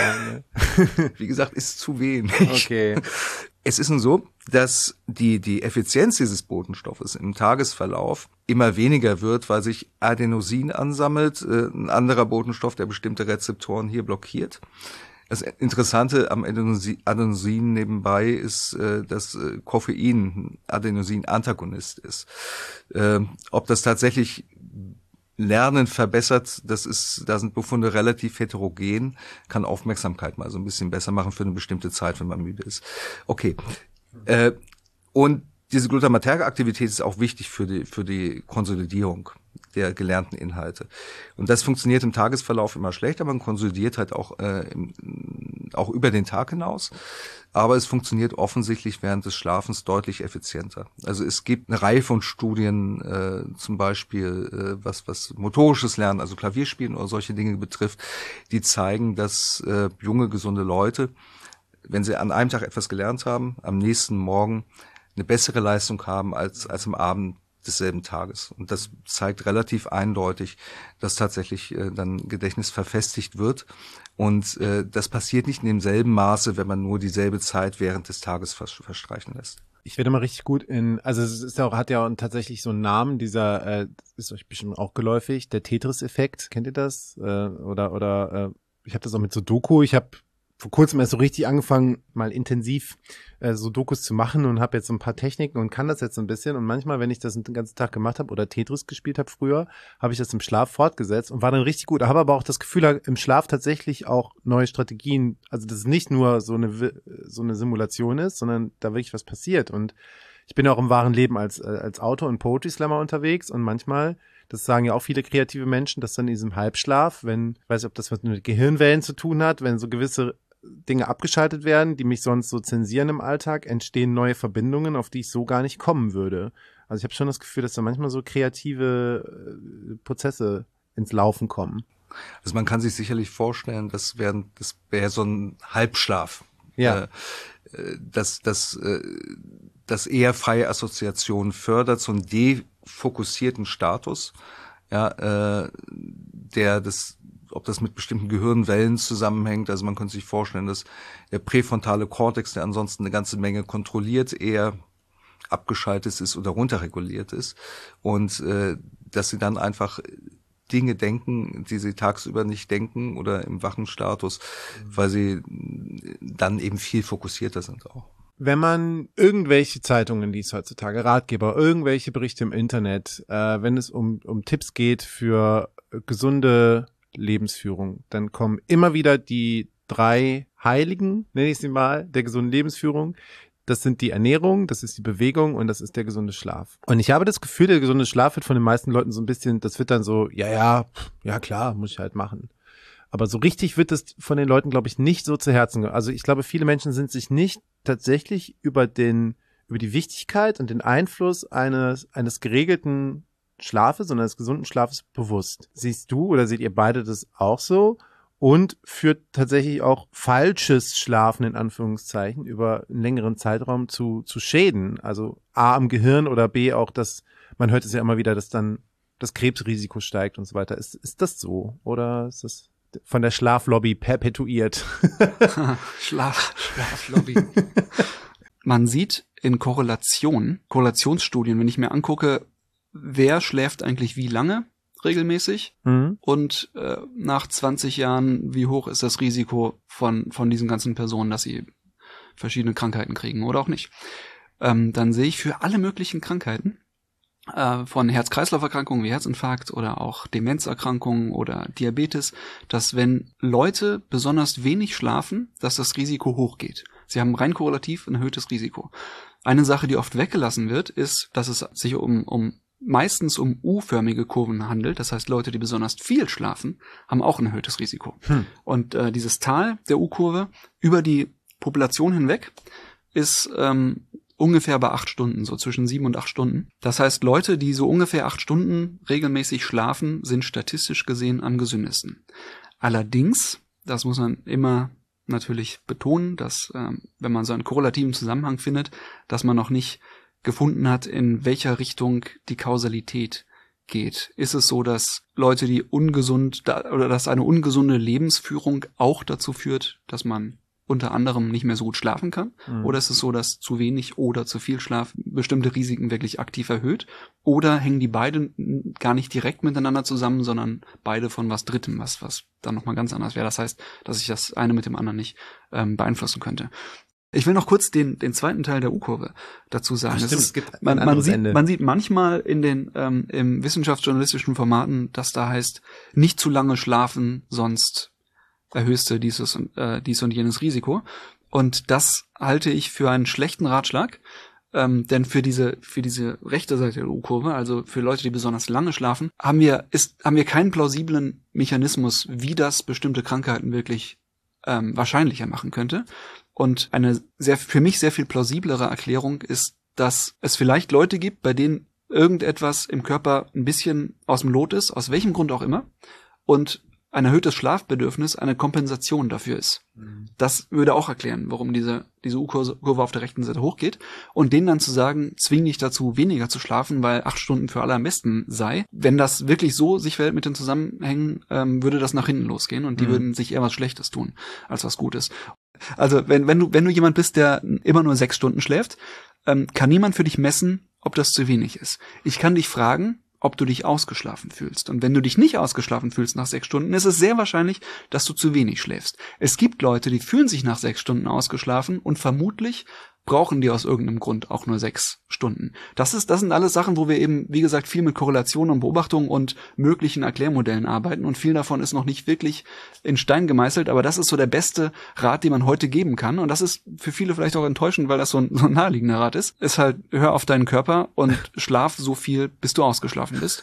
wie gesagt, ist zu wenig. Okay. Es ist nun so, dass die Effizienz dieses Botenstoffes im Tagesverlauf immer weniger wird, weil sich Adenosin ansammelt, ein anderer Botenstoff, der bestimmte Rezeptoren hier blockiert. Das Interessante am Adenosin nebenbei ist, dass Koffein Adenosin-Antagonist ist. Ob das tatsächlich Lernen verbessert, da sind Befunde relativ heterogen, kann Aufmerksamkeit mal so ein bisschen besser machen für eine bestimmte Zeit, wenn man müde ist. Okay. Und diese glutamaterge Aktivität ist auch wichtig für die Konsolidierung der gelernten Inhalte. Und das funktioniert im Tagesverlauf immer schlecht, aber man konsolidiert halt auch über den Tag hinaus. Aber es funktioniert offensichtlich während des Schlafens deutlich effizienter. Also es gibt eine Reihe von Studien, zum Beispiel was motorisches Lernen, also Klavierspielen oder solche Dinge betrifft, die zeigen, dass junge, gesunde Leute, wenn sie an einem Tag etwas gelernt haben, am nächsten Morgen eine bessere Leistung haben als am Abend desselben Tages. Und das zeigt relativ eindeutig, dass tatsächlich dann Gedächtnis verfestigt wird. Und das passiert nicht in demselben Maße, wenn man nur dieselbe Zeit während des Tages verstreichen lässt. Ich werde mal richtig gut also es ist ja auch, hat ja auch tatsächlich so einen Namen, dieser, ist euch bestimmt auch geläufig, der Tetris-Effekt. Kennt ihr das? Oder ich habe das auch mit Sudoku. Ich habe vor kurzem erst so richtig angefangen, mal intensiv Sudokus zu machen und habe jetzt so ein paar Techniken und kann das jetzt so ein bisschen. Und manchmal, wenn ich das den ganzen Tag gemacht habe oder Tetris gespielt habe früher, habe ich das im Schlaf fortgesetzt und war dann richtig gut. Habe aber auch das Gefühl, im Schlaf tatsächlich auch neue Strategien, also dass es nicht nur so eine Simulation ist, sondern da wirklich was passiert. Und ich bin auch im wahren Leben als Autor und Poetry Slammer unterwegs und manchmal, das sagen ja auch viele kreative Menschen, dass dann in diesem Halbschlaf, ich weiß nicht, ob das was mit Gehirnwellen zu tun hat, wenn so gewisse Dinge abgeschaltet werden, die mich sonst so zensieren im Alltag, entstehen neue Verbindungen, auf die ich so gar nicht kommen würde. Also ich habe schon das Gefühl, dass da manchmal so kreative Prozesse ins Laufen kommen. Also man kann sich sicherlich vorstellen, das wäre so ein Halbschlaf. Ja. Das eher freie Assoziation fördert, so einen defokussierten Status, ja, ob das mit bestimmten Gehirnwellen zusammenhängt. Also man könnte sich vorstellen, dass der präfrontale Kortex, der ansonsten eine ganze Menge kontrolliert, eher abgeschaltet ist oder runterreguliert ist. Und dass sie dann einfach Dinge denken, die sie tagsüber nicht denken oder im wachen Status, weil sie dann eben viel fokussierter sind auch. Wenn man irgendwelche Zeitungen liest heutzutage, Ratgeber, irgendwelche Berichte im Internet, wenn es um Tipps geht für gesunde Lebensführung, dann kommen immer wieder die 3 Heiligen, nenne ich sie mal, der gesunden Lebensführung. Das sind die Ernährung, das ist die Bewegung und das ist der gesunde Schlaf. Und ich habe das Gefühl, der gesunde Schlaf wird von den meisten Leuten so ein bisschen, das wird dann so, ja klar, muss ich halt machen. Aber so richtig wird es von den Leuten, glaube ich, nicht so zu Herzen genommen. Also ich glaube, viele Menschen sind sich nicht tatsächlich über die Wichtigkeit und den Einfluss eines geregelten Schlafes, sondern des gesunden Schlafes bewusst. Siehst du oder seht ihr beide das auch so? Und führt tatsächlich auch falsches Schlafen in Anführungszeichen über einen längeren Zeitraum zu Schäden. Also A am Gehirn oder B auch, dass man hört es ja immer wieder, dass dann das Krebsrisiko steigt und so weiter. Ist das so? Oder ist das von der Schlaflobby perpetuiert? Schlaflobby. Man sieht in Korrelationsstudien, wenn ich mir angucke, wer schläft eigentlich wie lange regelmäßig und nach 20 Jahren, wie hoch ist das Risiko von diesen ganzen Personen, dass sie verschiedene Krankheiten kriegen oder auch nicht. Dann sehe ich für alle möglichen Krankheiten, von Herz-Kreislauf-Erkrankungen wie Herzinfarkt oder auch Demenzerkrankungen oder Diabetes, dass wenn Leute besonders wenig schlafen, dass das Risiko hochgeht. Sie haben rein korrelativ ein erhöhtes Risiko. Eine Sache, die oft weggelassen wird, ist, dass es sich meistens um U-förmige Kurven handelt. Das heißt, Leute, die besonders viel schlafen, haben auch ein erhöhtes Risiko. Und dieses Tal der U-Kurve über die Population hinweg ist ungefähr bei 8 Stunden, so zwischen 7 und 8 Stunden. Das heißt, Leute, die so ungefähr 8 Stunden regelmäßig schlafen, sind statistisch gesehen am gesündesten. Allerdings, das muss man immer natürlich betonen, dass wenn man so einen korrelativen Zusammenhang findet, dass man noch nicht gefunden hat, in welcher Richtung die Kausalität geht. Ist es so, dass Leute, die dass eine ungesunde Lebensführung auch dazu führt, dass man unter anderem nicht mehr so gut schlafen kann? Oder ist es so, dass zu wenig oder zu viel Schlaf bestimmte Risiken wirklich aktiv erhöht? Oder hängen die beiden gar nicht direkt miteinander zusammen, sondern beide von was Drittem, was dann nochmal ganz anders wäre? Das heißt, dass ich das eine mit dem anderen nicht beeinflussen könnte. Ich will noch kurz den zweiten Teil der U-Kurve dazu sagen. Ach, stimmt, es gibt man sieht manchmal in den im wissenschaftsjournalistischen Formaten, dass da heißt, nicht zu lange schlafen, sonst erhöhst du dies und jenes Risiko. Und das halte ich für einen schlechten Ratschlag, denn für diese rechte Seite der U-Kurve, also für Leute, die besonders lange schlafen, haben wir keinen plausiblen Mechanismus, wie das bestimmte Krankheiten wirklich wahrscheinlicher machen könnte. Und eine für mich sehr viel plausiblere Erklärung ist, dass es vielleicht Leute gibt, bei denen irgendetwas im Körper ein bisschen aus dem Lot ist, aus welchem Grund auch immer, und ein erhöhtes Schlafbedürfnis eine Kompensation dafür ist. Das würde auch erklären, warum diese U-Kurve auf der rechten Seite hochgeht. Und denen dann zu sagen, zwing dich dazu, weniger zu schlafen, weil 8 Stunden für alle am besten sei. Wenn das wirklich so sich verhält mit den Zusammenhängen, würde das nach hinten losgehen und die würden sich eher was Schlechtes tun, als was Gutes. Also wenn du jemand bist, der immer nur 6 Stunden schläft, kann niemand für dich messen, ob das zu wenig ist. Ich kann dich fragen, ob du dich ausgeschlafen fühlst. Und wenn du dich nicht ausgeschlafen fühlst nach 6 Stunden, ist es sehr wahrscheinlich, dass du zu wenig schläfst. Es gibt Leute, die fühlen sich nach 6 Stunden ausgeschlafen und vermutlich brauchen die aus irgendeinem Grund auch nur 6 Stunden. Das sind alles Sachen, wo wir eben, wie gesagt, viel mit Korrelationen und Beobachtungen und möglichen Erklärmodellen arbeiten und viel davon ist noch nicht wirklich in Stein gemeißelt, aber das ist so der beste Rat, den man heute geben kann und das ist für viele vielleicht auch enttäuschend, weil das so ein naheliegender Rat ist halt, hör auf deinen Körper und schlaf so viel, bis du ausgeschlafen bist.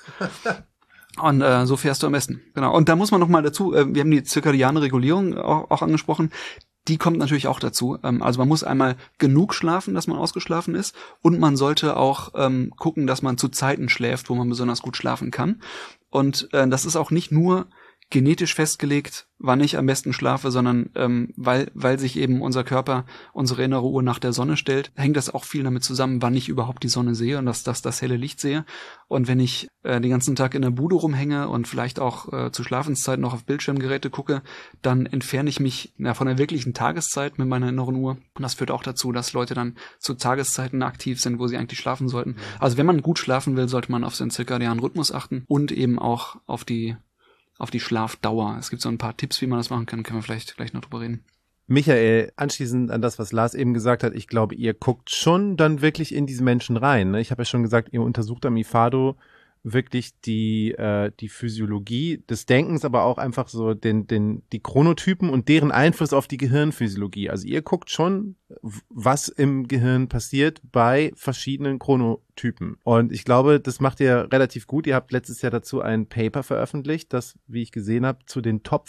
Und so fährst du am besten. Genau. Und da muss man noch mal dazu, wir haben die zirkadiane Regulierung auch angesprochen, die kommt natürlich auch dazu. Also man muss einmal genug schlafen, dass man ausgeschlafen ist und man sollte auch gucken, dass man zu Zeiten schläft, wo man besonders gut schlafen kann. Und das ist auch nicht nur genetisch festgelegt, wann ich am besten schlafe, sondern weil sich eben unser Körper, unsere innere Uhr nach der Sonne stellt, hängt das auch viel damit zusammen, wann ich überhaupt die Sonne sehe und das helle Licht sehe. Und wenn ich den ganzen Tag in der Bude rumhänge und vielleicht auch zu Schlafenszeit noch auf Bildschirmgeräte gucke, dann entferne ich mich von der wirklichen Tageszeit mit meiner inneren Uhr. Und das führt auch dazu, dass Leute dann zu Tageszeiten aktiv sind, wo sie eigentlich schlafen sollten. Also wenn man gut schlafen will, sollte man auf den zirkadianen Rhythmus achten und eben auch auf die Schlafdauer. Es gibt so ein paar Tipps, wie man das machen kann. Können wir vielleicht gleich noch drüber reden. Michael, anschließend an das, was Lars eben gesagt hat, ich glaube, ihr guckt schon dann wirklich in diese Menschen rein. Ne? Ich habe ja schon gesagt, ihr untersucht am IFADO wirklich die Physiologie des Denkens, aber auch einfach so die Chronotypen und deren Einfluss auf die Gehirnphysiologie. Also ihr guckt schon, was im Gehirn passiert bei verschiedenen Chronotypen. Und ich glaube, das macht ihr relativ gut. Ihr habt letztes Jahr dazu ein Paper veröffentlicht, das, wie ich gesehen habe, zu den Top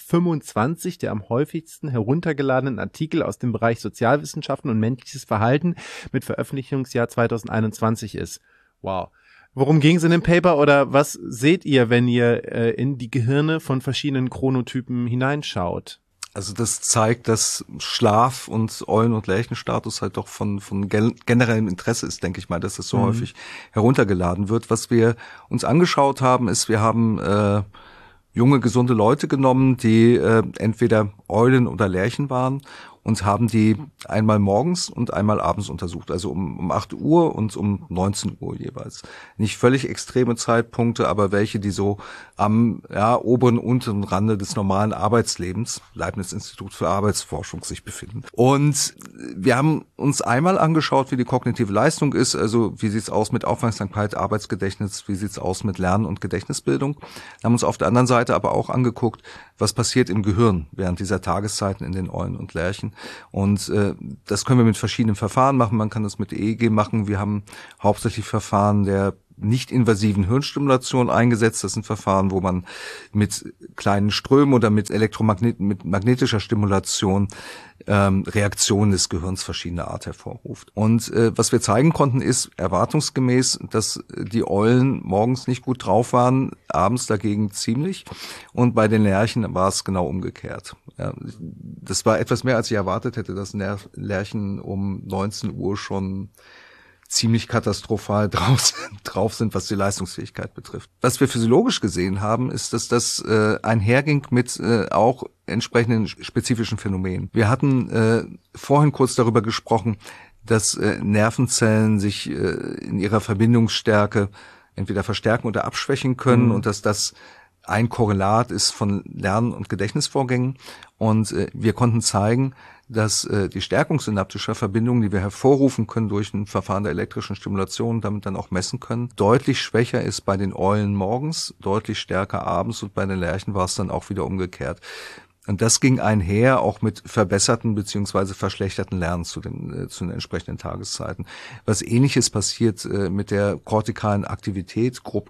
25 der am häufigsten heruntergeladenen Artikel aus dem Bereich Sozialwissenschaften und menschliches Verhalten mit Veröffentlichungsjahr 2021 ist. Wow. Worum ging es in dem Paper oder was seht ihr, wenn ihr in die Gehirne von verschiedenen Chronotypen hineinschaut? Also das zeigt, dass Schlaf und Eulen- und Lerchenstatus halt doch von generellem Interesse ist, denke ich mal, dass das so häufig heruntergeladen wird. Was wir uns angeschaut haben, ist, wir haben junge, gesunde Leute genommen, die entweder Eulen oder Lerchen waren und haben die einmal morgens und einmal abends untersucht, also um 8 Uhr und um 19 Uhr jeweils. Nicht völlig extreme Zeitpunkte, aber welche, die so am oberen, unteren Rande des normalen Arbeitslebens, Leibniz-Institut für Arbeitsforschung, sich befinden. Und wir haben uns einmal angeschaut, wie die kognitive Leistung ist, also wie sieht's aus mit Aufmerksamkeit, Arbeitsgedächtnis, wie sieht's aus mit Lernen und Gedächtnisbildung. Wir haben uns auf der anderen Seite aber auch angeguckt, was passiert im Gehirn während dieser Tageszeiten in den Eulen und Lerchen. Und das können wir mit verschiedenen Verfahren machen. Man kann das mit EEG machen. Wir haben hauptsächlich Verfahren der nicht-invasiven Hirnstimulation eingesetzt. Das sind Verfahren, wo man mit kleinen Strömen oder mit magnetischer Stimulation Reaktionen des Gehirns verschiedener Art hervorruft. Und was wir zeigen konnten, ist erwartungsgemäß, dass die Eulen morgens nicht gut drauf waren, abends dagegen ziemlich. Und bei den Lerchen war es genau umgekehrt. Ja, das war etwas mehr, als ich erwartet hätte, dass Lerchen um 19 Uhr schon ziemlich katastrophal drauf sind, was die Leistungsfähigkeit betrifft. Was wir physiologisch gesehen haben, ist, dass das einherging mit auch entsprechenden spezifischen Phänomenen. Wir hatten vorhin kurz darüber gesprochen, dass Nervenzellen sich in ihrer Verbindungsstärke entweder verstärken oder abschwächen können und dass das ein Korrelat ist von Lern- und Gedächtnisvorgängen. Und wir konnten zeigen, dass die Stärkung synaptischer Verbindungen, die wir hervorrufen können durch ein Verfahren der elektrischen Stimulation, damit dann auch messen können, deutlich schwächer ist bei den Eulen morgens, deutlich stärker abends und bei den Lerchen war es dann auch wieder umgekehrt. Und das ging einher auch mit verbesserten bzw. verschlechterten Lernen zu den entsprechenden Tageszeiten. Was Ähnliches passiert mit der kortikalen Aktivität, grob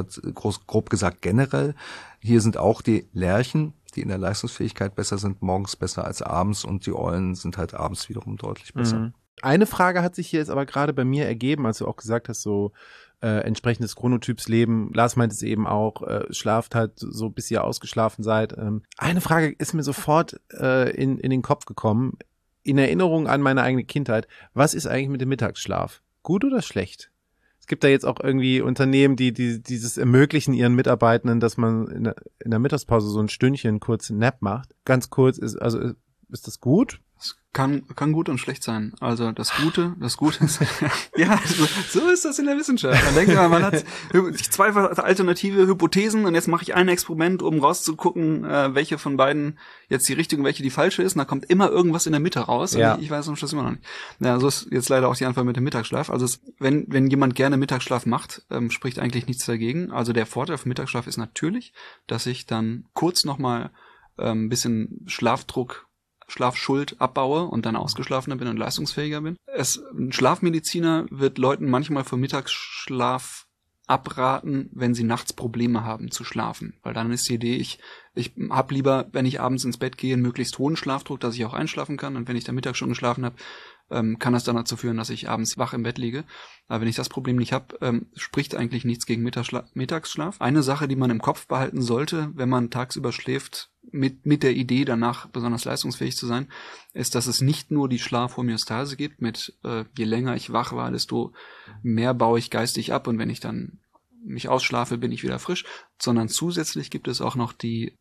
gesagt generell. Hier sind auch die Lerchen, die in der Leistungsfähigkeit besser sind, morgens besser als abends und die Eulen sind halt abends wiederum deutlich besser. Eine Frage hat sich hier jetzt aber gerade bei mir ergeben, als du auch gesagt hast, so entsprechendes Chronotypsleben. Lars meint es eben auch, schlaft halt so, bis ihr ausgeschlafen seid. Eine Frage ist mir sofort in den Kopf gekommen, in Erinnerung an meine eigene Kindheit. Was ist eigentlich mit dem Mittagsschlaf? Gut oder schlecht? Es gibt da jetzt auch irgendwie Unternehmen, die dieses ermöglichen ihren Mitarbeitenden, dass man in der Mittagspause so ein Stündchen kurz einen Nap macht. Ganz kurz, ist das gut? Es kann gut und schlecht sein. Also das Gute ist, ja, so ist das in der Wissenschaft. Man denkt immer, man hat zwei alternative Hypothesen und jetzt mache ich ein Experiment, um rauszugucken, welche von beiden jetzt die richtige und welche die falsche ist. Und da kommt immer irgendwas in der Mitte raus. Ja. Und ich weiß am Schluss immer noch nicht. Ja, so ist jetzt leider auch die Antwort mit dem Mittagsschlaf. Also wenn jemand gerne Mittagsschlaf macht, spricht eigentlich nichts dagegen. Also der Vorteil vom Mittagsschlaf ist natürlich, dass ich dann kurz nochmal ein bisschen Schlafschuld abbaue und dann ausgeschlafener bin und leistungsfähiger bin. Ein Schlafmediziner wird Leuten manchmal vom Mittagsschlaf abraten, wenn sie nachts Probleme haben zu schlafen. Weil dann ist die Idee, ich habe lieber, wenn ich abends ins Bett gehe, einen möglichst hohen Schlafdruck, dass ich auch einschlafen kann. Und wenn ich dann mittags schon geschlafen habe, kann das dann dazu führen, dass ich abends wach im Bett liege. Aber wenn ich das Problem nicht habe, spricht eigentlich nichts gegen Mittagsschlaf. Eine Sache, die man im Kopf behalten sollte, wenn man tagsüber schläft, mit der Idee, danach besonders leistungsfähig zu sein, ist, dass es nicht nur die Schlafhomöostase gibt, mit je länger ich wach war, desto mehr baue ich geistig ab und wenn ich dann mich ausschlafe, bin ich wieder frisch, sondern zusätzlich gibt es auch noch die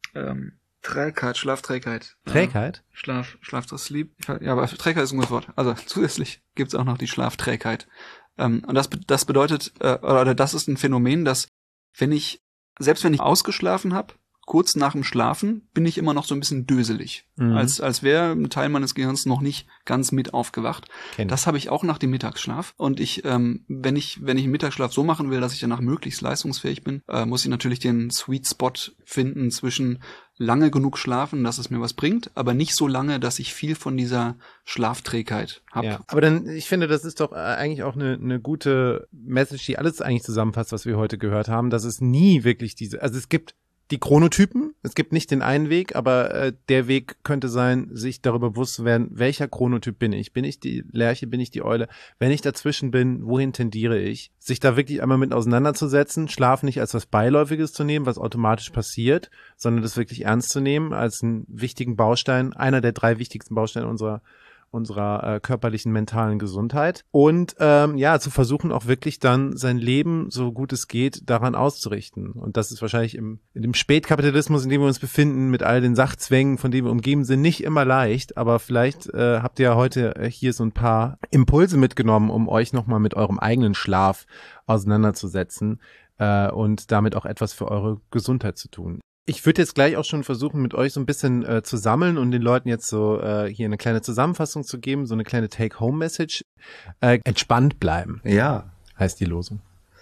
Schlafträgheit. Trägheit? Sleep. Ja, aber Trägheit ist ein gutes Wort. Also zusätzlich gibt es auch noch die Schlafträgheit. Und das bedeutet, oder das ist ein Phänomen, dass selbst wenn ich ausgeschlafen habe, kurz nach dem Schlafen bin ich immer noch so ein bisschen döselig. Als wäre ein Teil meines Gehirns noch nicht ganz mit aufgewacht. Das habe ich auch nach dem Mittagsschlaf. Und ich, wenn ich einen Mittagsschlaf so machen will, dass ich danach möglichst leistungsfähig bin, muss ich natürlich den Sweet Spot finden zwischen lange genug schlafen, dass es mir was bringt, aber nicht so lange, dass ich viel von dieser Schlafträgheit habe. Ja, aber dann, ich finde, das ist doch eigentlich auch eine gute Message, die alles eigentlich zusammenfasst, was wir heute gehört haben, dass es nie wirklich also es gibt die Chronotypen, es gibt nicht den einen Weg, aber der Weg könnte sein, sich darüber bewusst zu werden, welcher Chronotyp bin ich? Bin ich die Lerche, bin ich die Eule? Wenn ich dazwischen bin, wohin tendiere ich? Sich da wirklich einmal mit auseinanderzusetzen, Schlaf nicht als was Beiläufiges zu nehmen, was automatisch passiert, sondern das wirklich ernst zu nehmen als einen wichtigen Baustein, einer der 3 wichtigsten Bausteine unserer körperlichen, mentalen Gesundheit und zu versuchen auch wirklich dann sein Leben, so gut es geht, daran auszurichten. Und das ist wahrscheinlich in dem Spätkapitalismus, in dem wir uns befinden, mit all den Sachzwängen, von denen wir umgeben sind, nicht immer leicht, aber vielleicht habt ihr ja heute hier so ein paar Impulse mitgenommen, um euch nochmal mit eurem eigenen Schlaf auseinanderzusetzen und damit auch etwas für eure Gesundheit zu tun. Ich würde jetzt gleich auch schon versuchen, mit euch so ein bisschen zu sammeln und den Leuten jetzt so hier eine kleine Zusammenfassung zu geben, so eine kleine Take-Home-Message. Entspannt bleiben. Ja. Heißt die Losung.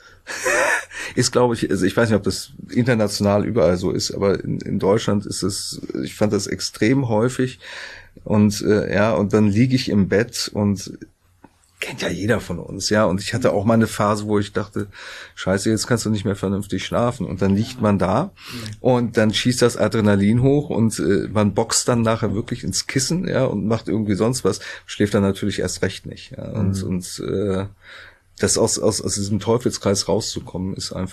Ist, glaube ich, also ich weiß nicht, ob das international überall so ist, aber in Deutschland ist es, ich fand das extrem häufig und und dann liege ich im Bett und kennt ja jeder von uns, ja. Und ich hatte auch mal eine Phase, wo ich dachte, scheiße, jetzt kannst du nicht mehr vernünftig schlafen. Und dann liegt man da und dann schießt das Adrenalin hoch und man boxt dann nachher wirklich ins Kissen, ja, und macht irgendwie sonst was, schläft dann natürlich erst recht nicht. Ja. Und das aus diesem Teufelskreis rauszukommen,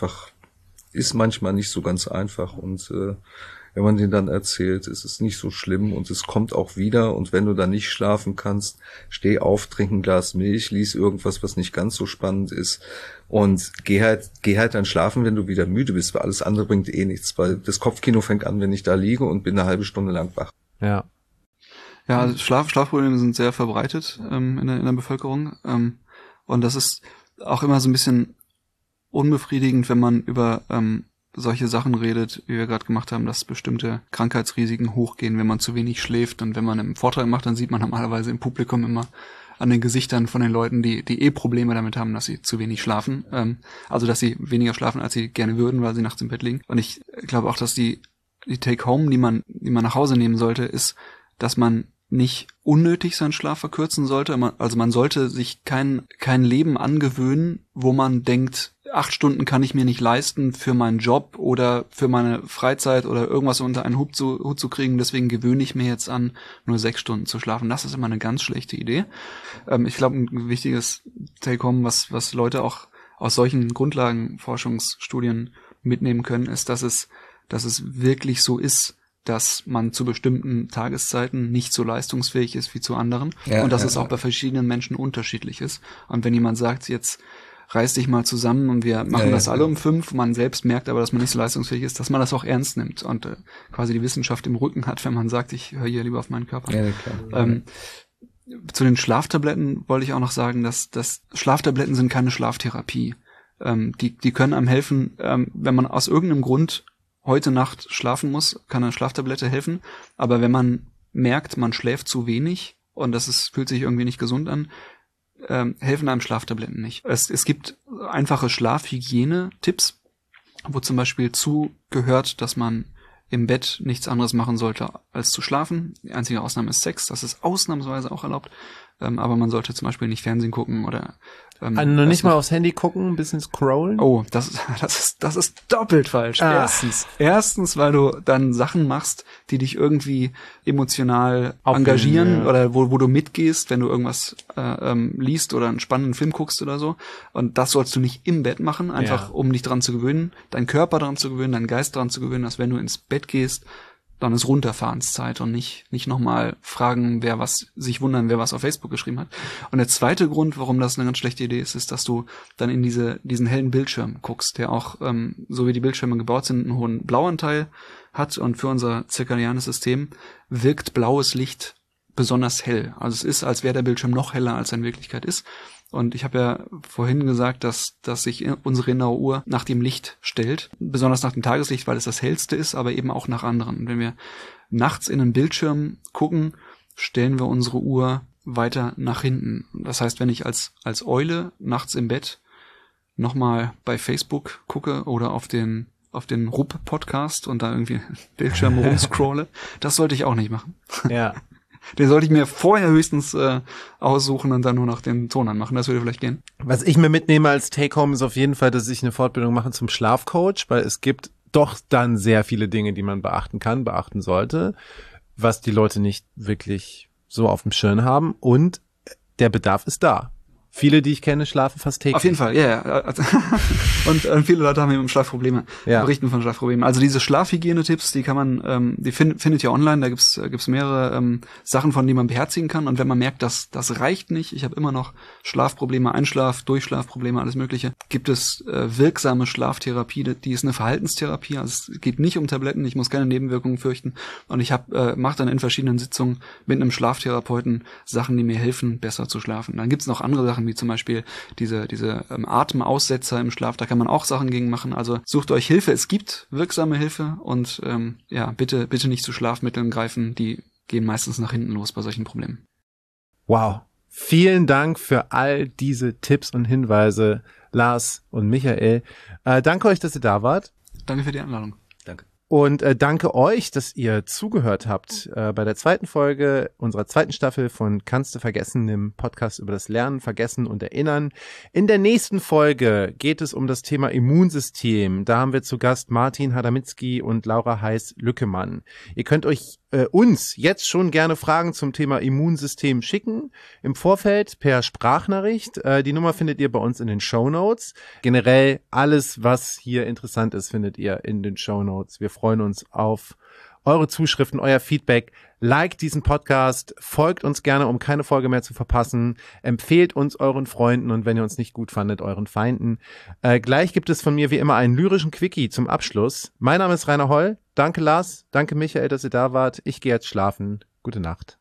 ist manchmal nicht so ganz einfach. Und wenn man den dann erzählt, ist es nicht so schlimm und es kommt auch wieder. Und wenn du dann nicht schlafen kannst, steh auf, trink ein Glas Milch, lies irgendwas, was nicht ganz so spannend ist und geh halt dann schlafen, wenn du wieder müde bist, weil alles andere bringt eh nichts, weil das Kopfkino fängt an, wenn ich da liege und bin eine halbe Stunde lang wach. Ja. Ja, also Schlafprobleme sind sehr verbreitet in der Bevölkerung und das ist auch immer so ein bisschen unbefriedigend, wenn man über solche Sachen redet, wie wir gerade gemacht haben, dass bestimmte Krankheitsrisiken hochgehen, wenn man zu wenig schläft. Und wenn man einen Vortrag macht, dann sieht man normalerweise im Publikum immer an den Gesichtern von den Leuten, die Probleme damit haben, dass sie zu wenig schlafen. Also, dass sie weniger schlafen, als sie gerne würden, weil sie nachts im Bett liegen. Und ich glaube auch, dass die Take-Home, die man nach Hause nehmen sollte, ist, dass man nicht unnötig seinen Schlaf verkürzen sollte. Also man sollte sich kein Leben angewöhnen, wo man denkt, 8 Stunden kann ich mir nicht leisten für meinen Job oder für meine Freizeit oder irgendwas unter einen Hut zu kriegen. Deswegen gewöhne ich mir jetzt an, nur 6 Stunden zu schlafen. Das ist immer eine ganz schlechte Idee. Ich glaube, ein wichtiges Take-Home, was Leute auch aus solchen Grundlagenforschungsstudien mitnehmen können, ist, dass es wirklich so ist, dass man zu bestimmten Tageszeiten nicht so leistungsfähig ist wie zu anderen und dass es auch bei verschiedenen Menschen unterschiedlich ist. Und wenn jemand sagt, jetzt reiß dich mal zusammen und wir machen das alle um 5, man selbst merkt aber, dass man nicht so leistungsfähig ist, dass man das auch ernst nimmt und quasi die Wissenschaft im Rücken hat, wenn man sagt, ich höre hier lieber auf meinen Körper. Ja, klar. Zu den Schlaftabletten wollte ich auch noch sagen, dass Schlaftabletten sind keine Schlaftherapie. Die können einem helfen, wenn man aus irgendeinem Grund heute Nacht schlafen muss, kann eine Schlaftablette helfen. Aber wenn man merkt, man schläft zu wenig und fühlt sich irgendwie nicht gesund an, helfen einem Schlaftabletten nicht. Es gibt einfache Schlafhygiene-Tipps, wo zum Beispiel zugehört, dass man im Bett nichts anderes machen sollte, als zu schlafen. Die einzige Ausnahme ist Sex, das ist ausnahmsweise auch erlaubt. Aber man sollte zum Beispiel nicht Fernsehen gucken oder noch nicht mal aufs Handy gucken, ein bisschen scrollen? Oh, das ist doppelt falsch. Erstens, weil du dann Sachen machst, die dich irgendwie emotional engagieren oder wo du mitgehst, wenn du irgendwas liest oder einen spannenden Film guckst oder so. Und das sollst du nicht im Bett machen, einfach um dich dran zu gewöhnen, deinen Körper dran zu gewöhnen, deinen Geist dran zu gewöhnen, dass wenn du ins Bett gehst, dann ist Runterfahrenszeit und nicht nochmal fragen, sich wundern, wer was auf Facebook geschrieben hat. Und der zweite Grund, warum das eine ganz schlechte Idee ist, dass du dann in diesen hellen Bildschirm guckst, der auch, so wie die Bildschirme gebaut sind, einen hohen Blauanteil hat und für unser zirkadianes System wirkt blaues Licht besonders hell. Also es ist, als wäre der Bildschirm noch heller, als er in Wirklichkeit ist. Und ich habe ja vorhin gesagt, dass sich unsere innere Uhr nach dem Licht stellt, besonders nach dem Tageslicht, weil es das hellste ist, aber eben auch nach anderen. Und wenn wir nachts in einen Bildschirm gucken, stellen wir unsere Uhr weiter nach hinten. Das heißt, wenn ich als Eule nachts im Bett nochmal bei Facebook gucke oder auf den RUP-Podcast und da irgendwie Bildschirm rumscrolle, das sollte ich auch nicht machen. Ja. Den sollte ich mir vorher höchstens aussuchen und dann nur noch den Ton anmachen. Das würde vielleicht gehen. Was ich mir mitnehme als Take-Home ist auf jeden Fall, dass ich eine Fortbildung mache zum Schlafcoach, weil es gibt doch dann sehr viele Dinge, die man beachten sollte, was die Leute nicht wirklich so auf dem Schirm haben. Und der Bedarf ist da. Viele, die ich kenne, schlafen fast täglich. Auf jeden Fall, ja. Und viele Leute haben eben Schlafprobleme, berichten von Schlafproblemen. Also diese Schlafhygiene-Tipps, die kann man, die findet ihr online. Da gibt's mehrere Sachen, von denen man beherzigen kann. Und wenn man merkt, dass das reicht nicht, ich habe immer noch Schlafprobleme, Einschlaf, Durchschlafprobleme, alles Mögliche, gibt es wirksame Schlaftherapie. Die ist eine Verhaltenstherapie. Also es geht nicht um Tabletten. Ich muss keine Nebenwirkungen fürchten. Und ich mache dann in verschiedenen Sitzungen mit einem Schlaftherapeuten Sachen, die mir helfen, besser zu schlafen. Dann gibt's noch andere Sachen, wie zum Beispiel diese Atemaussetzer im Schlaf, da kann man auch Sachen gegen machen. Also sucht euch Hilfe, es gibt wirksame Hilfe und bitte nicht zu Schlafmitteln greifen, die gehen meistens nach hinten los bei solchen Problemen. Wow, vielen Dank für all diese Tipps und Hinweise, Lars und Michael. Danke euch, dass ihr da wart. Danke für die Einladung. Danke. Und danke euch, dass ihr zugehört habt bei der zweiten Folge unserer zweiten Staffel von Kannst du vergessen, dem Podcast über das Lernen, Vergessen und Erinnern. In der nächsten Folge geht es um das Thema Immunsystem. Da haben wir zu Gast Martin Hadamitzky und Laura Heiß-Lückemann. Ihr könnt euch uns jetzt schon gerne Fragen zum Thema Immunsystem schicken, im Vorfeld per Sprachnachricht. Die Nummer findet ihr bei uns in den Shownotes. Generell alles, was hier interessant ist, findet ihr in den Shownotes. Wir freuen uns auf eure Zuschriften, euer Feedback. Liked diesen Podcast, folgt uns gerne, um keine Folge mehr zu verpassen. Empfehlt uns euren Freunden und wenn ihr uns nicht gut fandet, euren Feinden. Gleich gibt es von mir wie immer einen lyrischen Quickie zum Abschluss. Mein Name ist Rainer Holl. Danke Lars, danke Michael, dass ihr da wart. Ich gehe jetzt schlafen. Gute Nacht.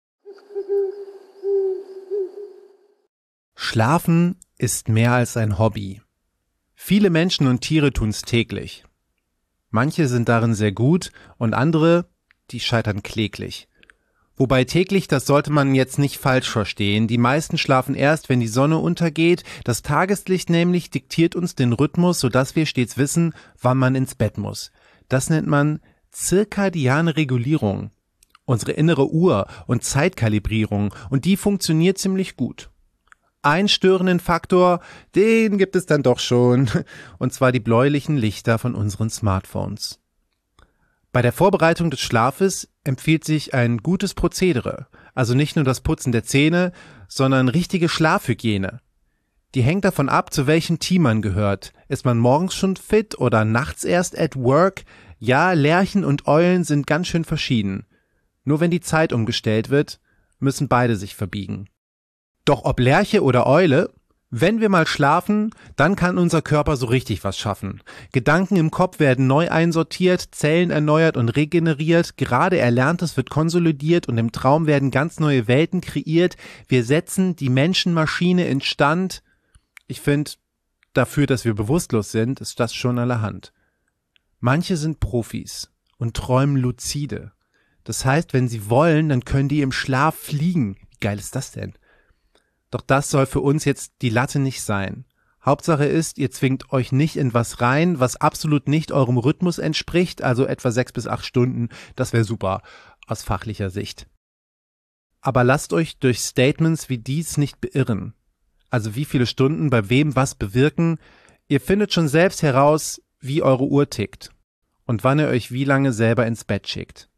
Schlafen ist mehr als ein Hobby. Viele Menschen und Tiere tun's täglich. Manche sind darin sehr gut und andere, die scheitern kläglich. Wobei täglich, das sollte man jetzt nicht falsch verstehen. Die meisten schlafen erst, wenn die Sonne untergeht. Das Tageslicht nämlich diktiert uns den Rhythmus, sodass wir stets wissen, wann man ins Bett muss. Das nennt man zirkadiane Regulierung. Unsere innere Uhr und Zeitkalibrierung. Und die funktioniert ziemlich gut. Einen störenden Faktor, den gibt es dann doch schon, und zwar die bläulichen Lichter von unseren Smartphones. Bei der Vorbereitung des Schlafes empfiehlt sich ein gutes Prozedere, also nicht nur das Putzen der Zähne, sondern richtige Schlafhygiene. Die hängt davon ab, zu welchem Team man gehört. Ist man morgens schon fit oder nachts erst at work? Ja, Lerchen und Eulen sind ganz schön verschieden. Nur wenn die Zeit umgestellt wird, müssen beide sich verbiegen. Doch ob Lerche oder Eule, wenn wir mal schlafen, dann kann unser Körper so richtig was schaffen. Gedanken im Kopf werden neu einsortiert, Zellen erneuert und regeneriert, gerade Erlerntes wird konsolidiert und im Traum werden ganz neue Welten kreiert. Wir setzen die Menschenmaschine instand. Ich finde, dafür, dass wir bewusstlos sind, ist das schon allerhand. Manche sind Profis und träumen luzide. Das heißt, wenn sie wollen, dann können die im Schlaf fliegen. Wie geil ist das denn? Doch das soll für uns jetzt die Latte nicht sein. Hauptsache ist, ihr zwingt euch nicht in was rein, was absolut nicht eurem Rhythmus entspricht, also etwa 6 bis 8 Stunden. Das wäre super, aus fachlicher Sicht. Aber lasst euch durch Statements wie dies nicht beirren. Also wie viele Stunden bei wem was bewirken. Ihr findet schon selbst heraus, wie eure Uhr tickt und wann ihr euch wie lange selber ins Bett schickt.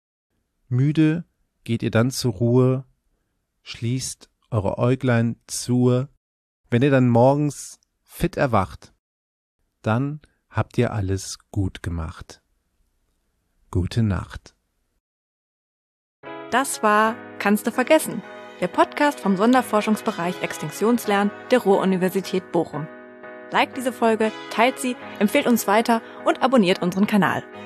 Müde geht ihr dann zur Ruhe, schließt eure Äuglein zu. Wenn ihr dann morgens fit erwacht, dann habt ihr alles gut gemacht. Gute Nacht. Das war Kannst du vergessen? Der Podcast vom Sonderforschungsbereich Extinktionslernen der Ruhr-Universität Bochum. Liked diese Folge, teilt sie, empfehlt uns weiter und abonniert unseren Kanal.